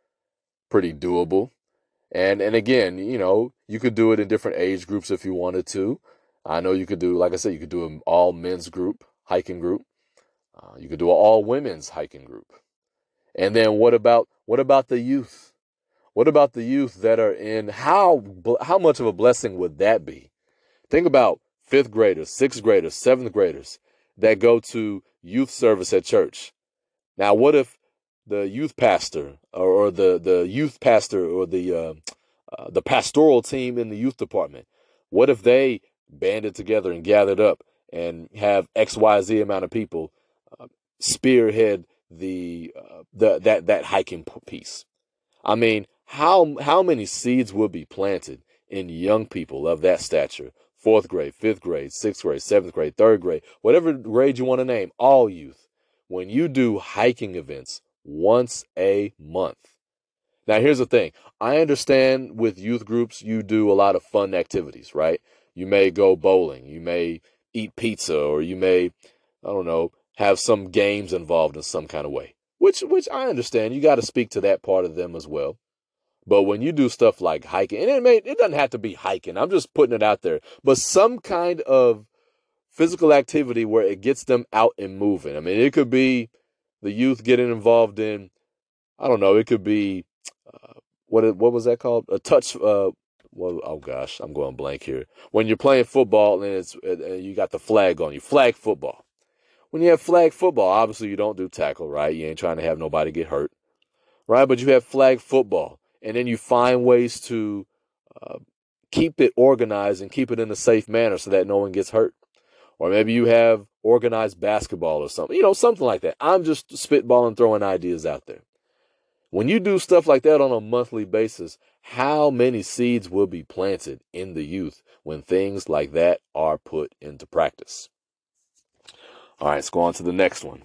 doable. And again, you could do it in different age groups if you wanted to. I know you could do, like I said, you could do an all men's group, hiking group. You could do an all women's hiking group. And then what about the youth? What about the youth that are in, how much of a blessing would that be? Think about 5th graders, 6th graders, 7th graders that go to youth service at church. Now, what if the youth pastor or the youth pastor or the pastoral team in the youth department, what if they banded together and gathered up and have XYZ amount of people spearhead that hiking piece? I mean, how many seeds will be planted in young people of that stature? 4th grade, 5th grade, 6th grade, 7th grade, 3rd grade, whatever grade you want to name, all youth. When you do hiking events once a month. Now, here's the thing. I understand with youth groups, you do a lot of fun activities, right? You may go bowling. You may eat pizza, or you may, I don't know, have some games involved in some kind of way, which I understand. You got to speak to that part of them as well. But when you do stuff like hiking, and it doesn't have to be hiking, I'm just putting it out there, but some kind of physical activity where it gets them out and moving. I mean, it could be the youth getting involved in, I don't know, it could be, what was that called? A touch, well, oh gosh, I'm going blank here. When you're playing football and you got the flag on you, flag football. When you have flag football, obviously you don't do tackle, right? You ain't trying to have nobody get hurt, right? But you have flag football, and then you find ways to uh, keep it organized and keep it in a safe manner so that no one gets hurt. Or maybe you have organized basketball or something, something like that. I'm just spitballing, throwing ideas out there. When you do stuff like that on a monthly basis, how many seeds will be planted in the youth when things like that are put into practice? All right, let's go on to the next one.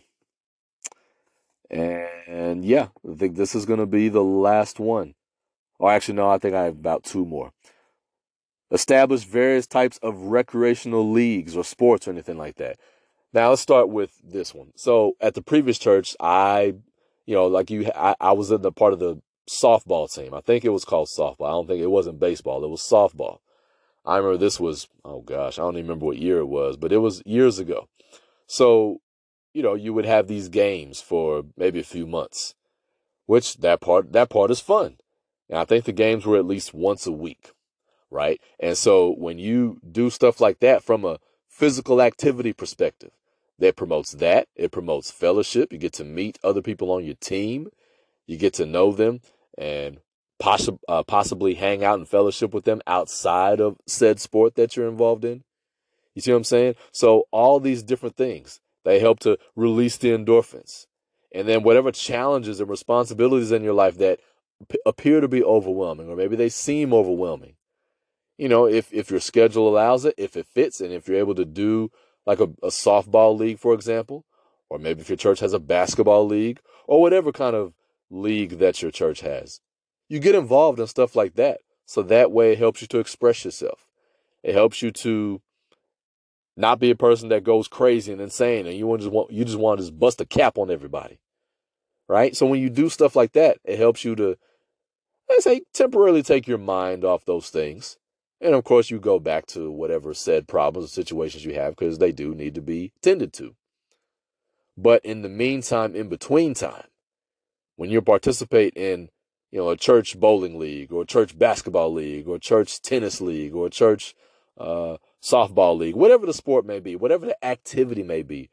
And yeah, I think this is going to be the last one. Or actually, no, I think I have about two more. Establish various types of recreational leagues or sports or anything like that. Now, let's start with this one. So at the previous church, I was in the part of the softball team. I think it was called softball. I don't think it wasn't baseball. It was softball. I remember this was, oh gosh, I don't even remember what year it was, but it was years ago. So, you would have these games for maybe a few months, which that part is fun. And I think the games were at least once a week, right? And so when you do stuff like that from a physical activity perspective, that promotes that. It promotes fellowship. You get to meet other people on your team. You get to know them and possibly hang out and fellowship with them outside of said sport that you're involved in. You see what I'm saying? So all these different things, they help to release the endorphins. And then whatever challenges and responsibilities in your life that appear to be overwhelming, or maybe they seem overwhelming, if your schedule allows it, if it fits, and if you're able to do like a softball league, for example, or maybe if your church has a basketball league, or whatever kind of league that your church has, you get involved in stuff like that. So that way it helps you to express yourself. It helps you to not be a person that goes crazy and insane and you just want to just bust a cap on everybody. Right? So when you do stuff like that, it helps you to, let's say, temporarily take your mind off those things. And of course, you go back to whatever said problems or situations you have because they do need to be tended to. But in the meantime, in between time, when you participate in, a church bowling league or a church basketball league or a church tennis league or a church softball league, whatever the sport may be, whatever the activity may be,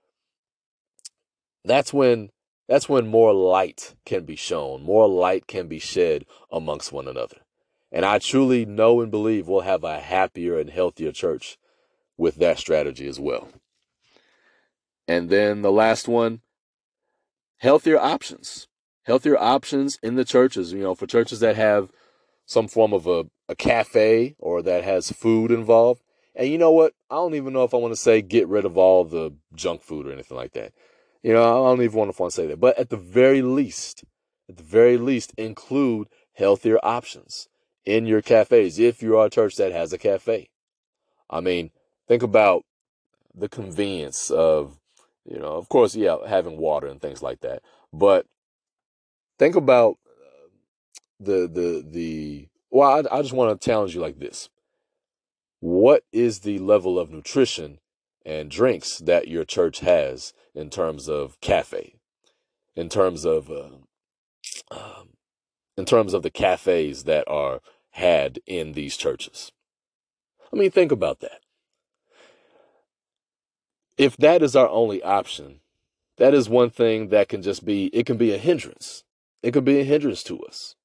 that's when more light can be shown, more light can be shed amongst one another. And I truly know and believe we'll have a happier and healthier church with that strategy as well. And then the last one, healthier options. Healthier options in the churches, for churches that have some form of a cafe or that has food involved. And you know what? I don't even know if I want to say get rid of all the junk food or anything like that. I don't even want to say that. But at the very least, include healthier options in your cafes if you are a church that has a cafe. I mean, think about the convenience of, of course, having water and things like that. But think about I just want to challenge you like this. What is the level of nutrition and drinks that your church has in terms of cafe, in terms of the cafes that are had in these churches? I mean, think about that. If that is our only option, that is one thing that can it can be a hindrance. It can be a hindrance to us.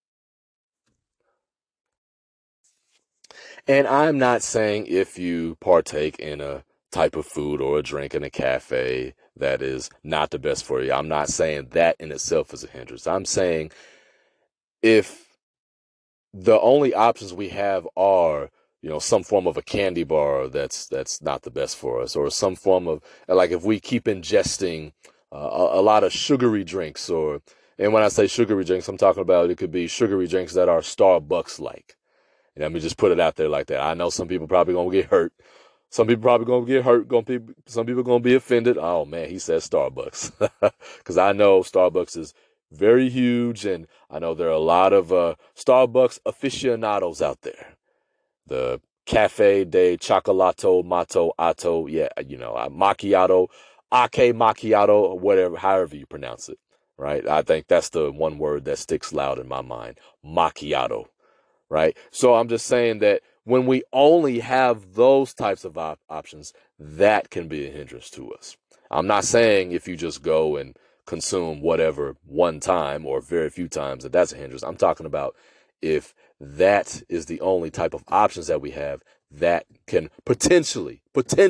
And I'm not saying if you partake in a type of food or a drink in a cafe that is not the best for you. I'm not saying that in itself is a hindrance. I'm saying if the only options we have are, some form of a candy bar that's not the best for us, or some form of, like, if we keep ingesting a lot of sugary drinks, and when I say sugary drinks, I'm talking about it could be sugary drinks that are Starbucks like. And let me just put it out there like that. I know some people probably gonna get hurt. Some people probably gonna get hurt. Some people gonna be offended. Oh man, he says Starbucks, because I know Starbucks is very huge, and I know there are a lot of Starbucks aficionados out there. The Cafe de Chocolato Mato Atto, macchiato, ake macchiato, or whatever, however you pronounce it, right? I think that's the one word that sticks loud in my mind, macchiato. right? So I'm just saying that when we only have those types of options, that can be a hindrance to us. I'm not saying if you just go and consume whatever one time or very few times that that's a hindrance. I'm talking about if that is the only type of options that we have, that can potentially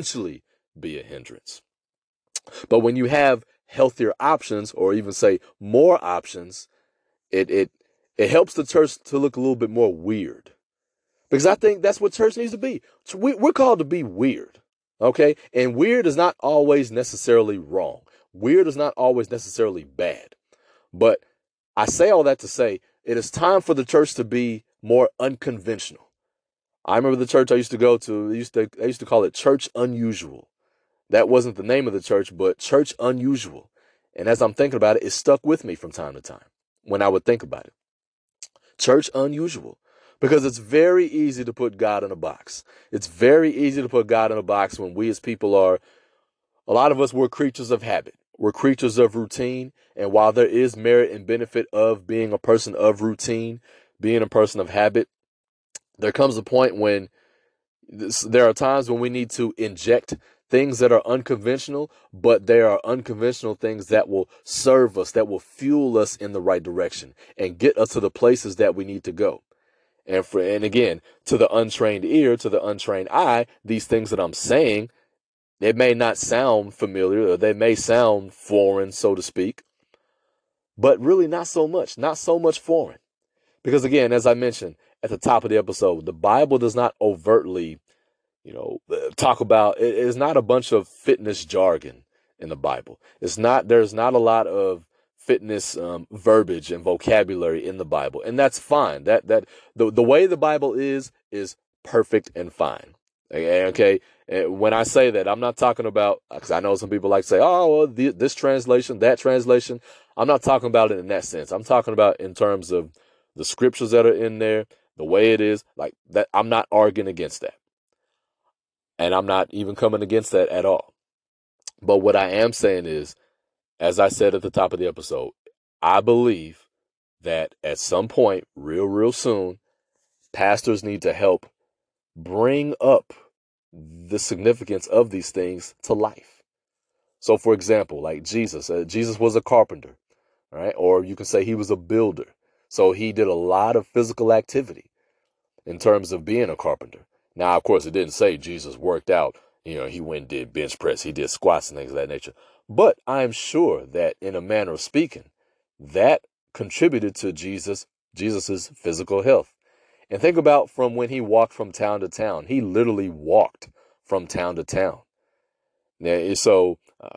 be a hindrance. But when you have healthier options, or even say more options, it helps the church to look a little bit more weird. Because I think that's what church needs to be. We're called to be weird, okay? And weird is not always necessarily wrong. Weird is not always necessarily bad. But I say all that to say it is time for the church to be more unconventional. I remember the church I used to go to, they used to call it Church Unusual. That wasn't the name of the church, but Church Unusual. And as I'm thinking about it, it stuck with me from time to time when I would think about it. Church Unusual. Because it's very easy to put God in a box. It's very easy to put God in a box when we as people are, a lot of us, we're creatures of habit. We're creatures of routine. And while there is merit and benefit of being a person of routine, being a person of habit, there comes a point when there are times when we need to inject things that are unconventional, but there are unconventional things that will serve us, that will fuel us in the right direction and get us to the places that we need to go. And again, to the untrained ear, to the untrained eye, these things that I'm saying, they may not sound familiar, or they may sound foreign, so to speak, but really not so much foreign. Because again, as I mentioned at the top of the episode, the Bible does not overtly, talk about, it is not a bunch of fitness jargon in the Bible. There's not a lot of fitness verbiage and vocabulary in the Bible, and that's fine. The way the Bible is perfect and fine. Okay, when I say that, I'm not talking about, because I know some people like to say, oh, well, this translation, that translation. I'm not talking about it in that sense. I'm talking about in terms of the scriptures that are in there, the way it is, like that. I'm not arguing against that, and I'm not even coming against that at all. But what I am saying is, as I said at the top of the episode, I believe that at some point, real soon, pastors need to help bring up the significance of these things to life. So, for example, like Jesus was a carpenter, right? Or you can say he was a builder. So he did a lot of physical activity in terms of being a carpenter. Now, of course, it didn't say Jesus worked out. He went and did bench press. He did squats and things of that nature. But I'm sure that in a manner of speaking, that contributed to Jesus's physical health. And think about from when he walked from town to town. He literally walked from town to town. So,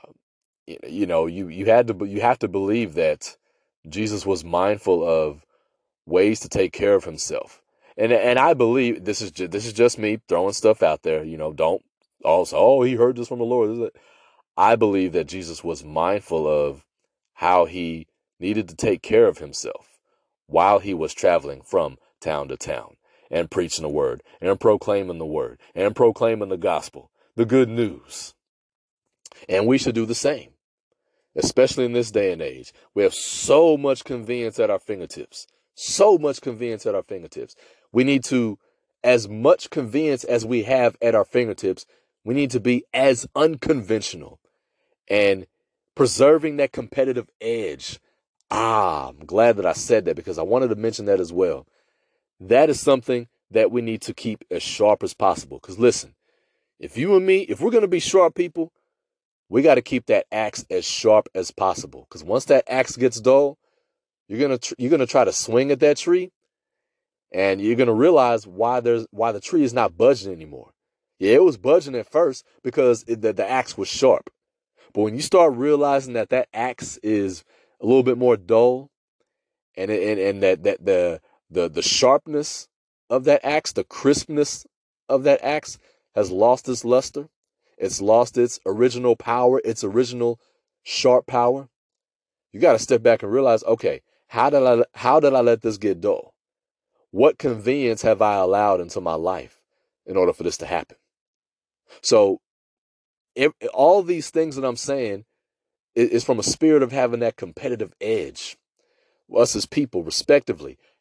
you have to believe that Jesus was mindful of ways to take care of himself. And I believe this is just me throwing stuff out there. Don't also, he heard this from the Lord. I believe that Jesus was mindful of how he needed to take care of himself while he was traveling from town to town and preaching the word and proclaiming the word and proclaiming the gospel, the good news. And we should do the same, especially in this day and age. We have so much convenience at our fingertips. So much convenience at our fingertips. We need to, as much convenience as we have at our fingertips, we need to be as unconventional and preserving that competitive edge. I'm glad that I said that, because I wanted to mention that as well. That is something that we need to keep as sharp as possible. Because listen, if you and me, if we're going to be sharp people, we got to keep that axe as sharp as possible. Because once that axe gets dull, you're gonna try to swing at that tree, and you're gonna realize why the tree is not budging anymore. Yeah, it was budging at first because the axe was sharp. But when you start realizing that axe is a little bit more dull, and that the sharpness of that axe, the crispness of that axe has lost its luster, it's lost its original power, its original sharp power. You got to step back and realize, okay, how did I let this get dull? What convenience have I allowed into my life in order for this to happen? So all these things that I'm saying is from a spirit of having that competitive edge. Us as people, respectively,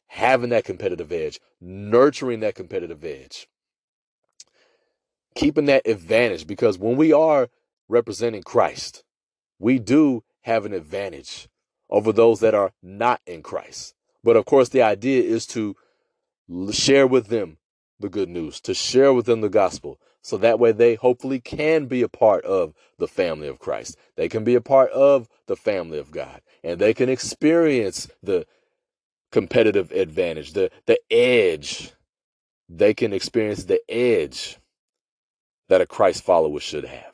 having that competitive edge, nurturing that competitive edge, keeping that advantage, because when we are representing Christ, we do have an advantage over those that are not in Christ. But of course, the idea is to share with them the good news, to share with them the gospel, so that way they hopefully can be a part of the family of Christ. They can be a part of the family of God, and they can experience the competitive advantage, the edge. They can experience the edge that a Christ follower should have.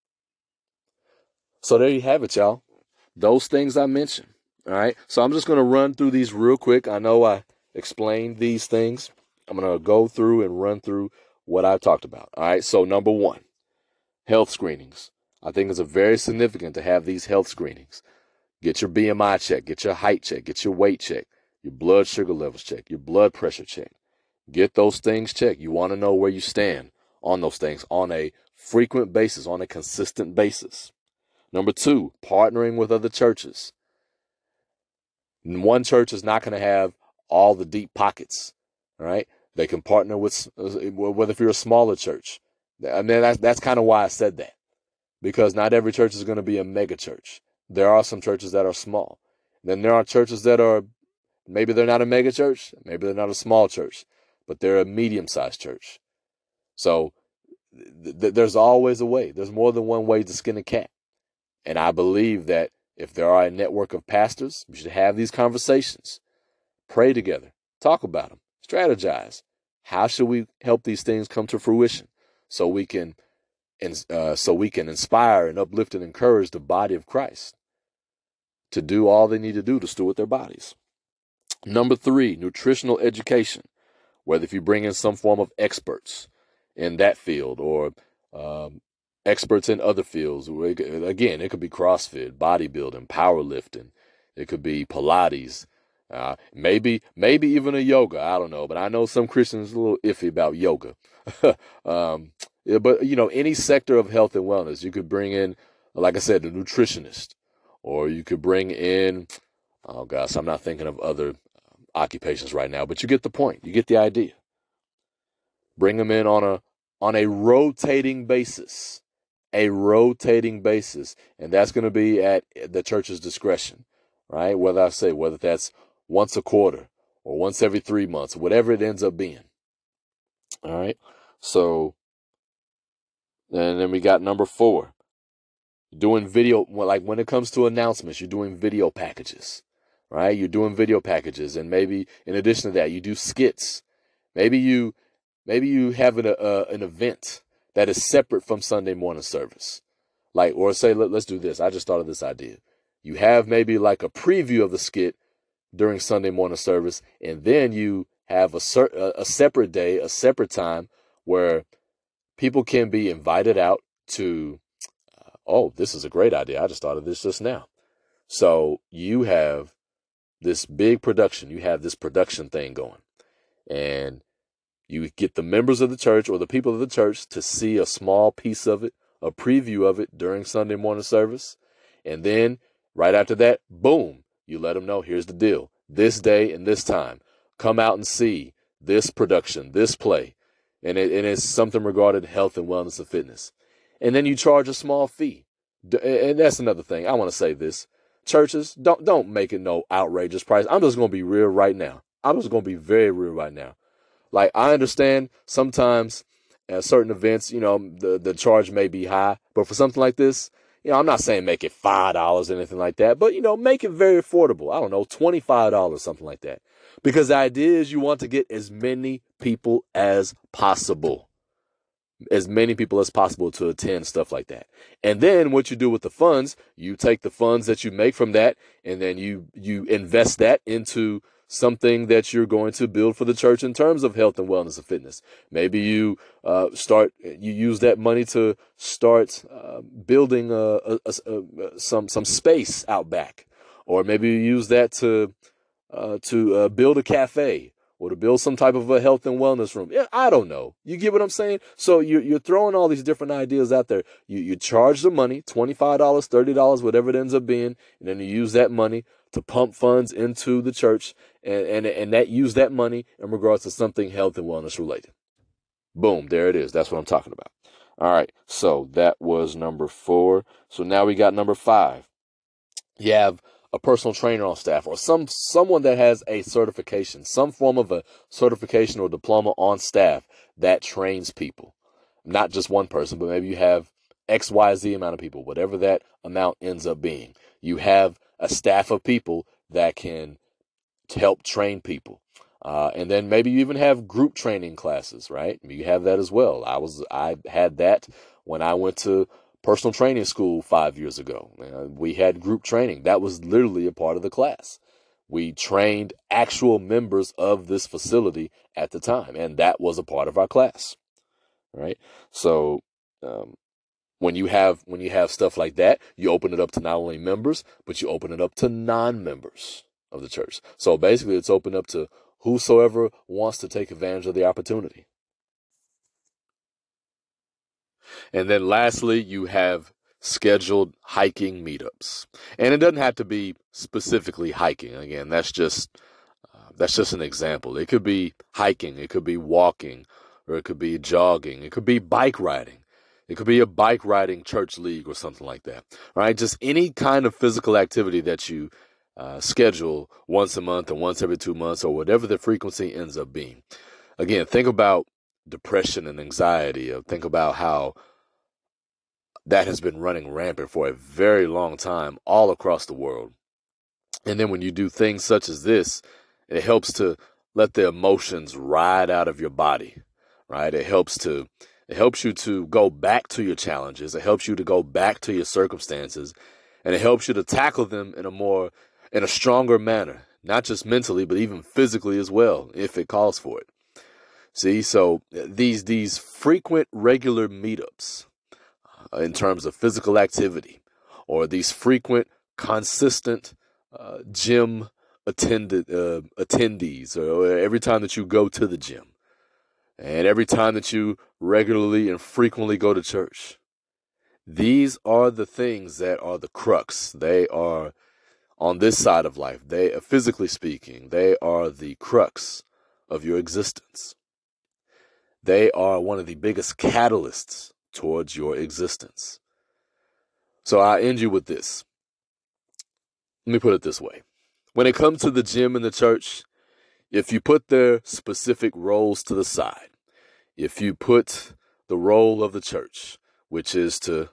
So there you have it, y'all. Those things I mentioned. All right. So I'm just going to run through these real quick. I know I explained these things. I'm going to go through and run through what I talked about. All right. So number one, health screenings. I think it's very significant to have these health screenings. Get your BMI check, get your height check, get your weight check, your blood sugar levels check, your blood pressure check. Get those things checked. You want to know where you stand on those things on a frequent basis, on a consistent basis. Number two, partnering with other churches. One church is not going to have all the deep pockets, all right? They can partner with, whether if you're a smaller church. I mean, that's kind of why I said that, because not every church is going to be a mega church. There are some churches that are small. Then there are churches that are, maybe they're not a mega church, maybe they're not a small church, but they're a medium-sized church. So there's always a way. There's more than one way to skin a cat. And I believe that if there are a network of pastors, we should have these conversations, pray together, talk about them, strategize. How should we help these things come to fruition so we can inspire and uplift and encourage the body of Christ to do all they need to do to steward their bodies. Number three, nutritional education. Whether if you bring in some form of experts in that field or experts in other fields. Again, it could be CrossFit, bodybuilding, powerlifting. It could be Pilates. Maybe even a yoga. I don't know. But I know some Christians are a little iffy about yoga. But, any sector of health and wellness, you could bring in, like I said, a nutritionist. Or you could bring in, oh gosh, I'm not thinking of other occupations right now. But you get the point. You get the idea. Bring them in on a rotating basis. And that's going to be at the church's discretion, right? Whether that's once a quarter or once every 3 months, whatever it ends up being. All right. So, and then we got number 4, doing video. Like when it comes to announcements, you're doing video packages, right? You're doing video packages. And maybe in addition to that, you do skits. Maybe you have an event that is separate from Sunday morning service. Or say, let's do this. I just thought of this idea. You have maybe like a preview of the skit during Sunday morning service, and then you have a separate day, a separate time where people can be invited out to, this is a great idea. I just thought of this just now. So you have this big production. You have this production thing going. And you get the members of the church or the people of the church to see a small piece of it, a preview of it during Sunday morning service. And then right after that, boom, you let them know, here's the deal. This day and this time, come out and see this production, this play. And it's something regarding health and wellness and fitness. And then you charge a small fee. And that's another thing. I want to say this. Churches, don't make it no outrageous price. I'm just going to be real right now. I'm just going to be very real right now. Like, I understand sometimes at certain events, the charge may be high. But for something like this, I'm not saying make it $5 or anything like that. But, make it very affordable. I don't know, $25, something like that. Because the idea is you want to get as many people as possible. As many people as possible to attend stuff like that. And then what you do with the funds, you take the funds that you make from that, and then you invest that into something that you're going to build for the church in terms of health and wellness and fitness. Maybe you use that money to start building some space out back, or maybe you use that to build a cafe or to build some type of a health and wellness room. Yeah, I don't know. You get what I'm saying? So you're throwing all these different ideas out there. You charge the money, $25, $30, whatever it ends up being, and then you use that money to pump funds into the church and that use that money in regards to something health and wellness related. Boom, there it is. That's what I'm talking about. All right, so that was number 4. So now we got number 5. You have a personal trainer on staff or someone that has a certification, some form of a certification or diploma on staff that trains people. Not just one person, but maybe you have XYZ amount of people, whatever that amount ends up being. You have a staff of people that can help train people. And then maybe you even have group training classes, right? You have that as well. I had that when I went to personal training school 5 years ago. We had group training. That was literally a part of the class. We trained actual members of this facility at the time, and that was a part of our class, right? So when you have stuff like that, you open it up to not only members, but you open it up to non-members of the church. So basically, it's open up to whosoever wants to take advantage of the opportunity. And then lastly, you have scheduled hiking meetups. And it doesn't have to be specifically hiking. Again, that's just an example. It could be hiking, it could be walking, or it could be jogging, it could be bike riding. It could be a bike riding church league or something like that. All right, just any kind of physical activity that you schedule once a month or once every 2 months or whatever the frequency ends up being. Again, think about depression and anxiety. Think about how that has been running rampant for a very long time all across the world. And then when you do things such as this, it helps to let the emotions ride out of your body, right? It helps you to go back to your challenges. It helps you to go back to your circumstances, and it helps you to tackle them in a stronger manner, not just mentally, but even physically as well, if it calls for it. See, so these frequent, regular meetups in terms of physical activity, or these frequent, consistent gym attendees, or every time that you go to the gym, and every time that you regularly and frequently go to church, these are the things that are the crux. They are on this side of life. They, physically speaking, they are the crux of your existence. They are one of the biggest catalysts towards your existence. So I end you with this. Let me put it this way. When it comes to the gym and the church, if you put their specific roles to the side, if you put the role of the church, which is to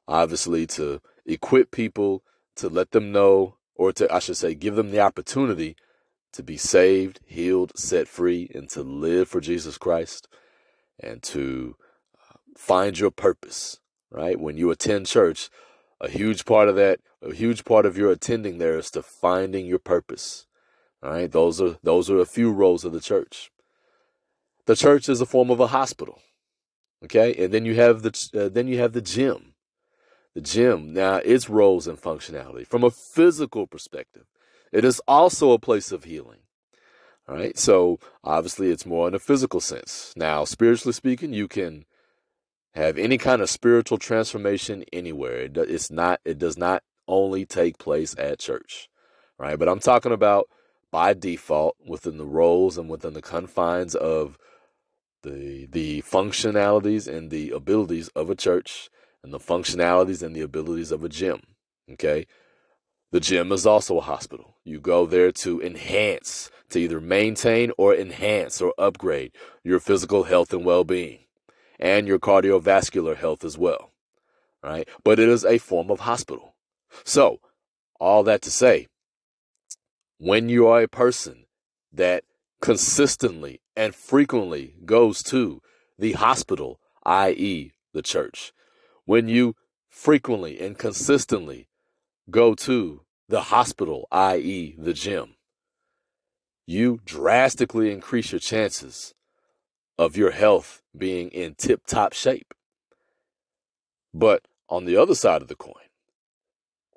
equip people, to let them know, or to, I should say, give them the opportunity to be saved, healed, set free, and to live for Jesus Christ, and to find your purpose, right? When you attend church, a huge part of your attending there is to finding your purpose. All right, those are a few roles of the church. The church is a form of a hospital, okay, and then you have the gym. The gym, now, its roles and functionality from a physical perspective, it is also a place of healing. All right, so obviously it's more in a physical sense. Now, spiritually speaking, you can have any kind of spiritual transformation anywhere. It does not only take place at church, right? But I'm talking about by default within the roles and within the confines of the functionalities and the abilities of a church and the functionalities and the abilities of a gym, okay? The gym is also a hospital. You go there to enhance, to either maintain or enhance or upgrade your physical health and well-being and your cardiovascular health as well, right? But it is a form of hospital. So, all that to say, when you are a person that consistently and frequently goes to the hospital, i.e. the church, when you frequently and consistently go to the hospital, i.e. the gym, you drastically increase your chances of your health being in tip-top shape. But on the other side of the coin,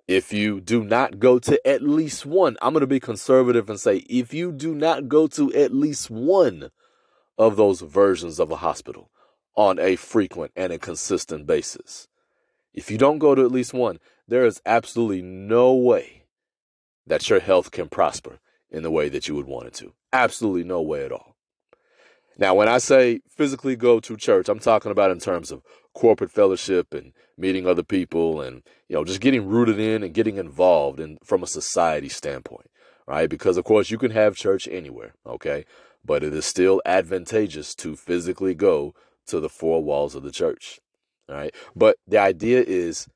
If you do not go to at least one, I'm going to be conservative and say, if you do not go to at least one of those versions of a hospital on a frequent and a consistent basis, if you don't go to at least one, there is absolutely no way that your health can prosper in the way that you would want it to. Absolutely no way at all. Now, when I say physically go to church, I'm talking about in terms of corporate fellowship and meeting other people and, just getting rooted in and getting involved in from a society standpoint, right? Because, of course, you can have church anywhere, okay? But it is still advantageous to physically go to the four walls of the church, all right? But the idea is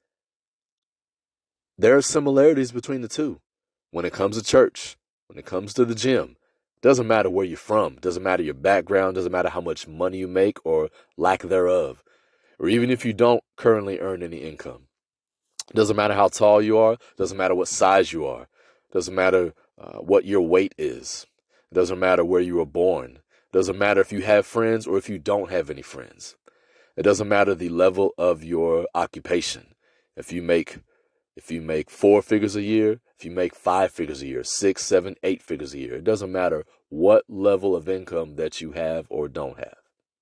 there are similarities between the two. When it comes to church, when it comes to the gym, doesn't matter where you're from, doesn't matter your background, doesn't matter how much money you make or lack thereof, or even if you don't currently earn any income. Doesn't matter how tall you are, doesn't matter what size you are, doesn't matter what your weight is, it doesn't matter where you were born, it doesn't matter if you have friends or if you don't have any friends. It doesn't matter the level of your occupation. If you make 4 figures a year, if you make 5 figures a year, 6, 7, 8 figures a year, it doesn't matter what level of income that you have or don't have.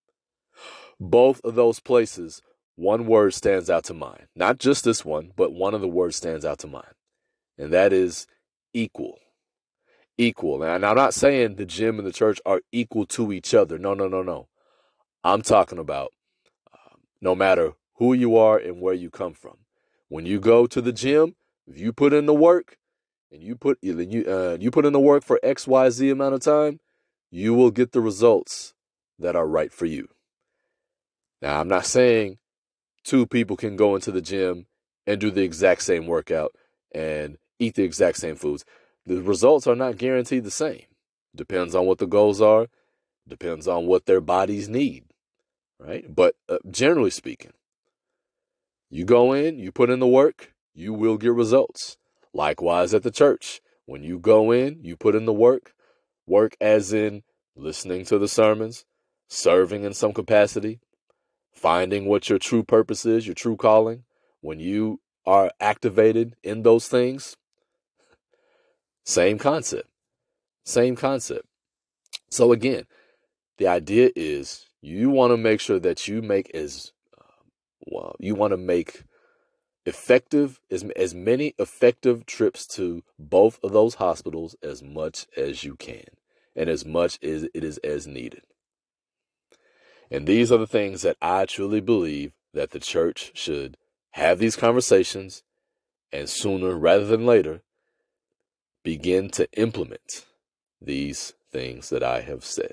Both of those places, one word stands out to mind. Not just this one, but one of the words stands out to mind. And that is equal. Equal. And I'm not saying the gym and the church are equal to each other. No. I'm talking about no matter who you are and where you come from. When you go to the gym, if you put in the work and you put in the work for XYZ amount of time, you will get the results that are right for you. Now, I'm not saying 2 people can go into the gym and do the exact same workout and eat the exact same foods. The results are not guaranteed the same. Depends on what the goals are. Depends on what their bodies need, right? But generally speaking, you go in, you put in the work, you will get results. Likewise at the church. When you go in, you put in the work as in listening to the sermons, serving in some capacity, finding what your true purpose is, your true calling. When you are activated in those things, same concept. So again, the idea is you want to make sure that you make as many effective trips to both of those hospitals as much as you can and as much as it is as needed. And these are the things that I truly believe that the church should have these conversations and sooner rather than later begin to implement these things that I have said.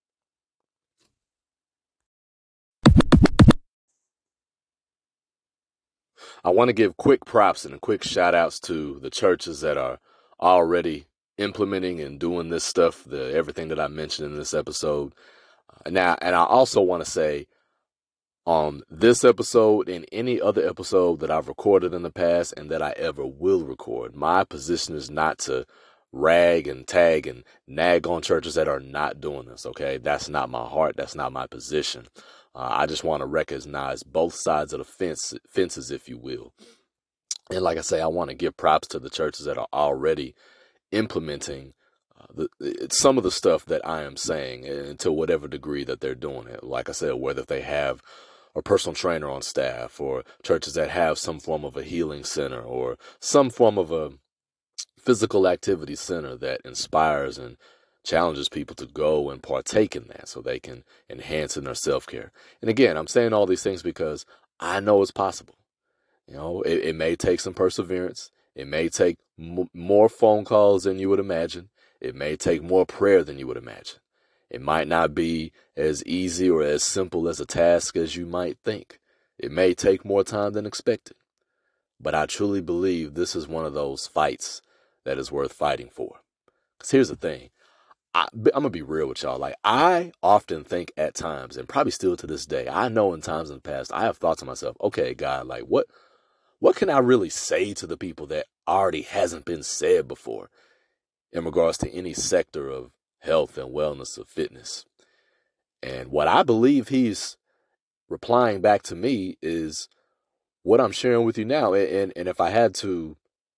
I want to give quick props and quick shout outs to the churches that are already implementing and doing this stuff, everything that I mentioned in this episode. And I also want to say on this episode and any other episode that I've recorded in the past and that I ever will record, my position is not to rag and tag and nag on churches that are not doing this, okay? That's not my heart. That's not my position. I just want to recognize both sides of the fences, if you will. And like I say, I want to give props to the churches that are already implementing some of the stuff that I am saying, and to whatever degree that they're doing it. Like I said, whether they have a personal trainer on staff, or churches that have some form of a healing center, or some form of a physical activity center that inspires and challenges people to go and partake in that so they can enhance in their self-care. And again, I'm saying all these things because I know it's possible. It may take some perseverance. It may take more phone calls than you would imagine. It may take more prayer than you would imagine. It might not be as easy or as simple as a task as you might think. It may take more time than expected. But I truly believe this is one of those fights that is worth fighting for. Because here's the thing. I'm going to be real with y'all. Like, I often think at times, and probably still to this day, I know in times in the past, I have thought to myself, okay, God, like, what can I really say to the people that already hasn't been said before in regards to any sector of health and wellness, of fitness? And what I believe he's replying back to me is what I'm sharing with you now. And if I had to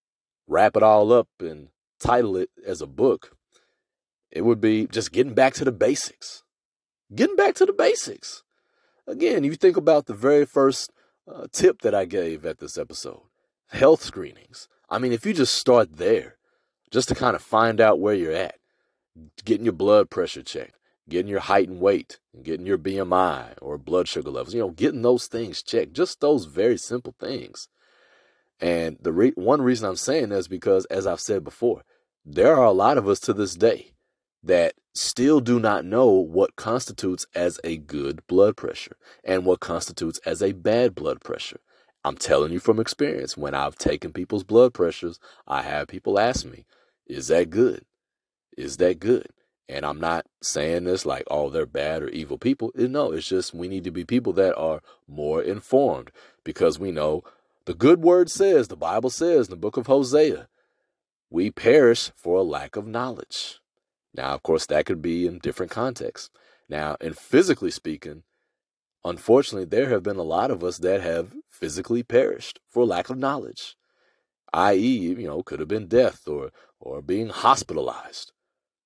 wrap it all up and title it as a book, it would be just getting back to the basics. Getting back to the basics. Again, you think about the very first tip that I gave at this episode, health screenings. I mean, if you just start there, just to kind of find out where you're at, getting your blood pressure checked, getting your height and weight, getting your BMI or blood sugar levels, getting those things checked, just those very simple things. And the one reason I'm saying that is because, as I've said before, there are a lot of us to this day that still do not know what constitutes as a good blood pressure and what constitutes as a bad blood pressure. I'm telling you from experience, when I've taken people's blood pressures, I have people ask me, is that good? Is that good? And I'm not saying this like, oh, they're bad or evil people. No, it's just we need to be people that are more informed, because we know the good word says, the Bible says in the book of Hosea, we perish for a lack of knowledge. Now, of course, that could be in different contexts. Now, in physically speaking, unfortunately, there have been a lot of us that have physically perished for lack of knowledge, i.e., could have been death or being hospitalized.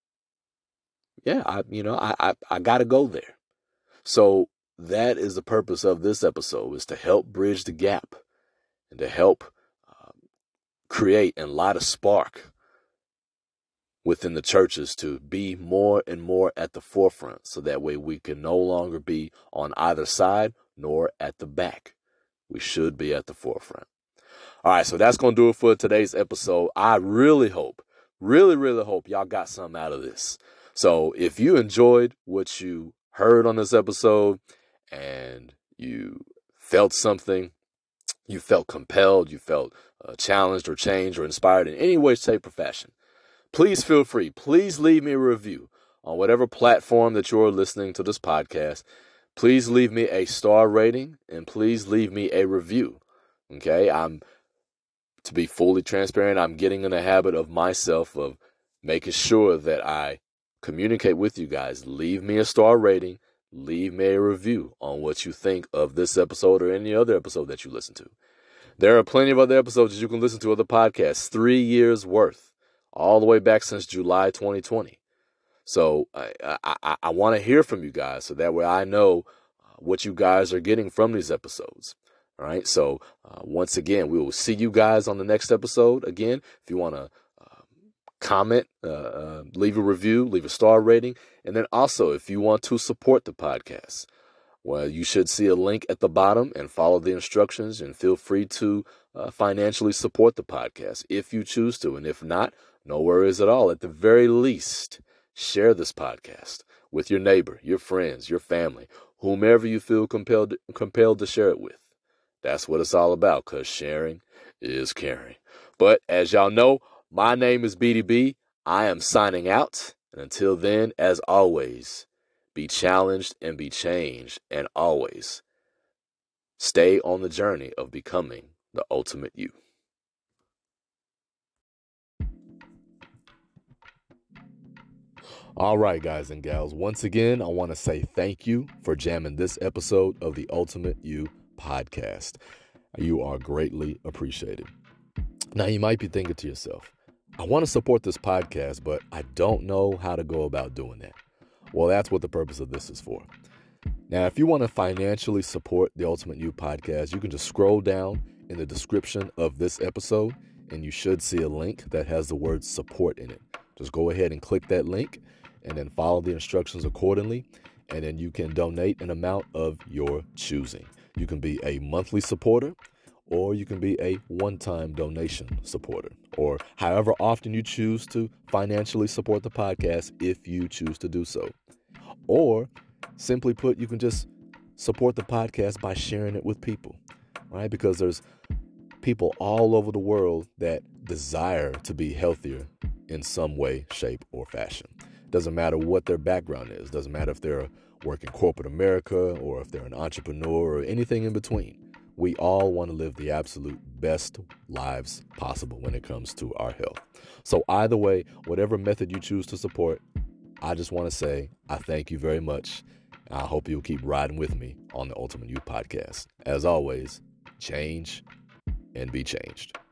Yeah, I got to go there. So that is the purpose of this episode, is to help bridge the gap and to help create and light a spark within the churches to be more and more at the forefront, so that way we can no longer be on either side nor at the back. We should be at the forefront. All right, so that's going to do it for today's episode. I really hope, really hope y'all got something out of this. So if you enjoyed what you heard on this episode and you felt something, you felt compelled, you felt challenged or changed or inspired in any way, shape, or fashion, please feel free. Please leave me a review on whatever platform that you're listening to this podcast. Please leave me a star rating and please leave me a review. Okay, to be fully transparent, I'm getting in the habit of myself of making sure that I communicate with you guys. Leave me a star rating. Leave me a review on what you think of this episode or any other episode that you listen to. There are plenty of other episodes that you can listen to, other podcasts, 3 years worth, all the way back since July 2020. So I want to hear from you guys so that way I know what you guys are getting from these episodes. All right. So once again, we will see you guys on the next episode. Again, if you want to comment, leave a review, leave a star rating. And then also, if you want to support the podcast, well, you should see a link at the bottom and follow the instructions and feel free to financially support the podcast if you choose to. And if not, no worries at all. At the very least, share this podcast with your neighbor, your friends, your family, whomever you feel compelled to share it with. That's what it's all about, because sharing is caring. But as y'all know, my name is BDB. I am signing out. And until then, as always, be challenged and be changed. And always stay on the journey of becoming the ultimate you. All right, guys and gals. Once again, I want to say thank you for jamming this episode of the Ultimate You podcast. You are greatly appreciated. Now, you might be thinking to yourself, I want to support this podcast, but I don't know how to go about doing that. Well, that's what the purpose of this is for. Now, if you want to financially support the Ultimate You podcast, you can just scroll down in the description of this episode, and you should see a link that has the word support in it. Just go ahead and click that link and then follow the instructions accordingly, and then you can donate an amount of your choosing. You can be a monthly supporter, or you can be a one-time donation supporter, or however often you choose to financially support the podcast if you choose to do so. Or simply put, you can just support the podcast by sharing it with people, right? Because there's people all over the world that desire to be healthier in some way, shape, or fashion. Doesn't matter what their background is. Doesn't matter if they're working corporate America or if they're an entrepreneur or anything in between. We all want to live the absolute best lives possible when it comes to our health. So either way, whatever method you choose to support, I just want to say I thank you very much. I hope you'll keep riding with me on the Ultimate You podcast. As always, change and be changed.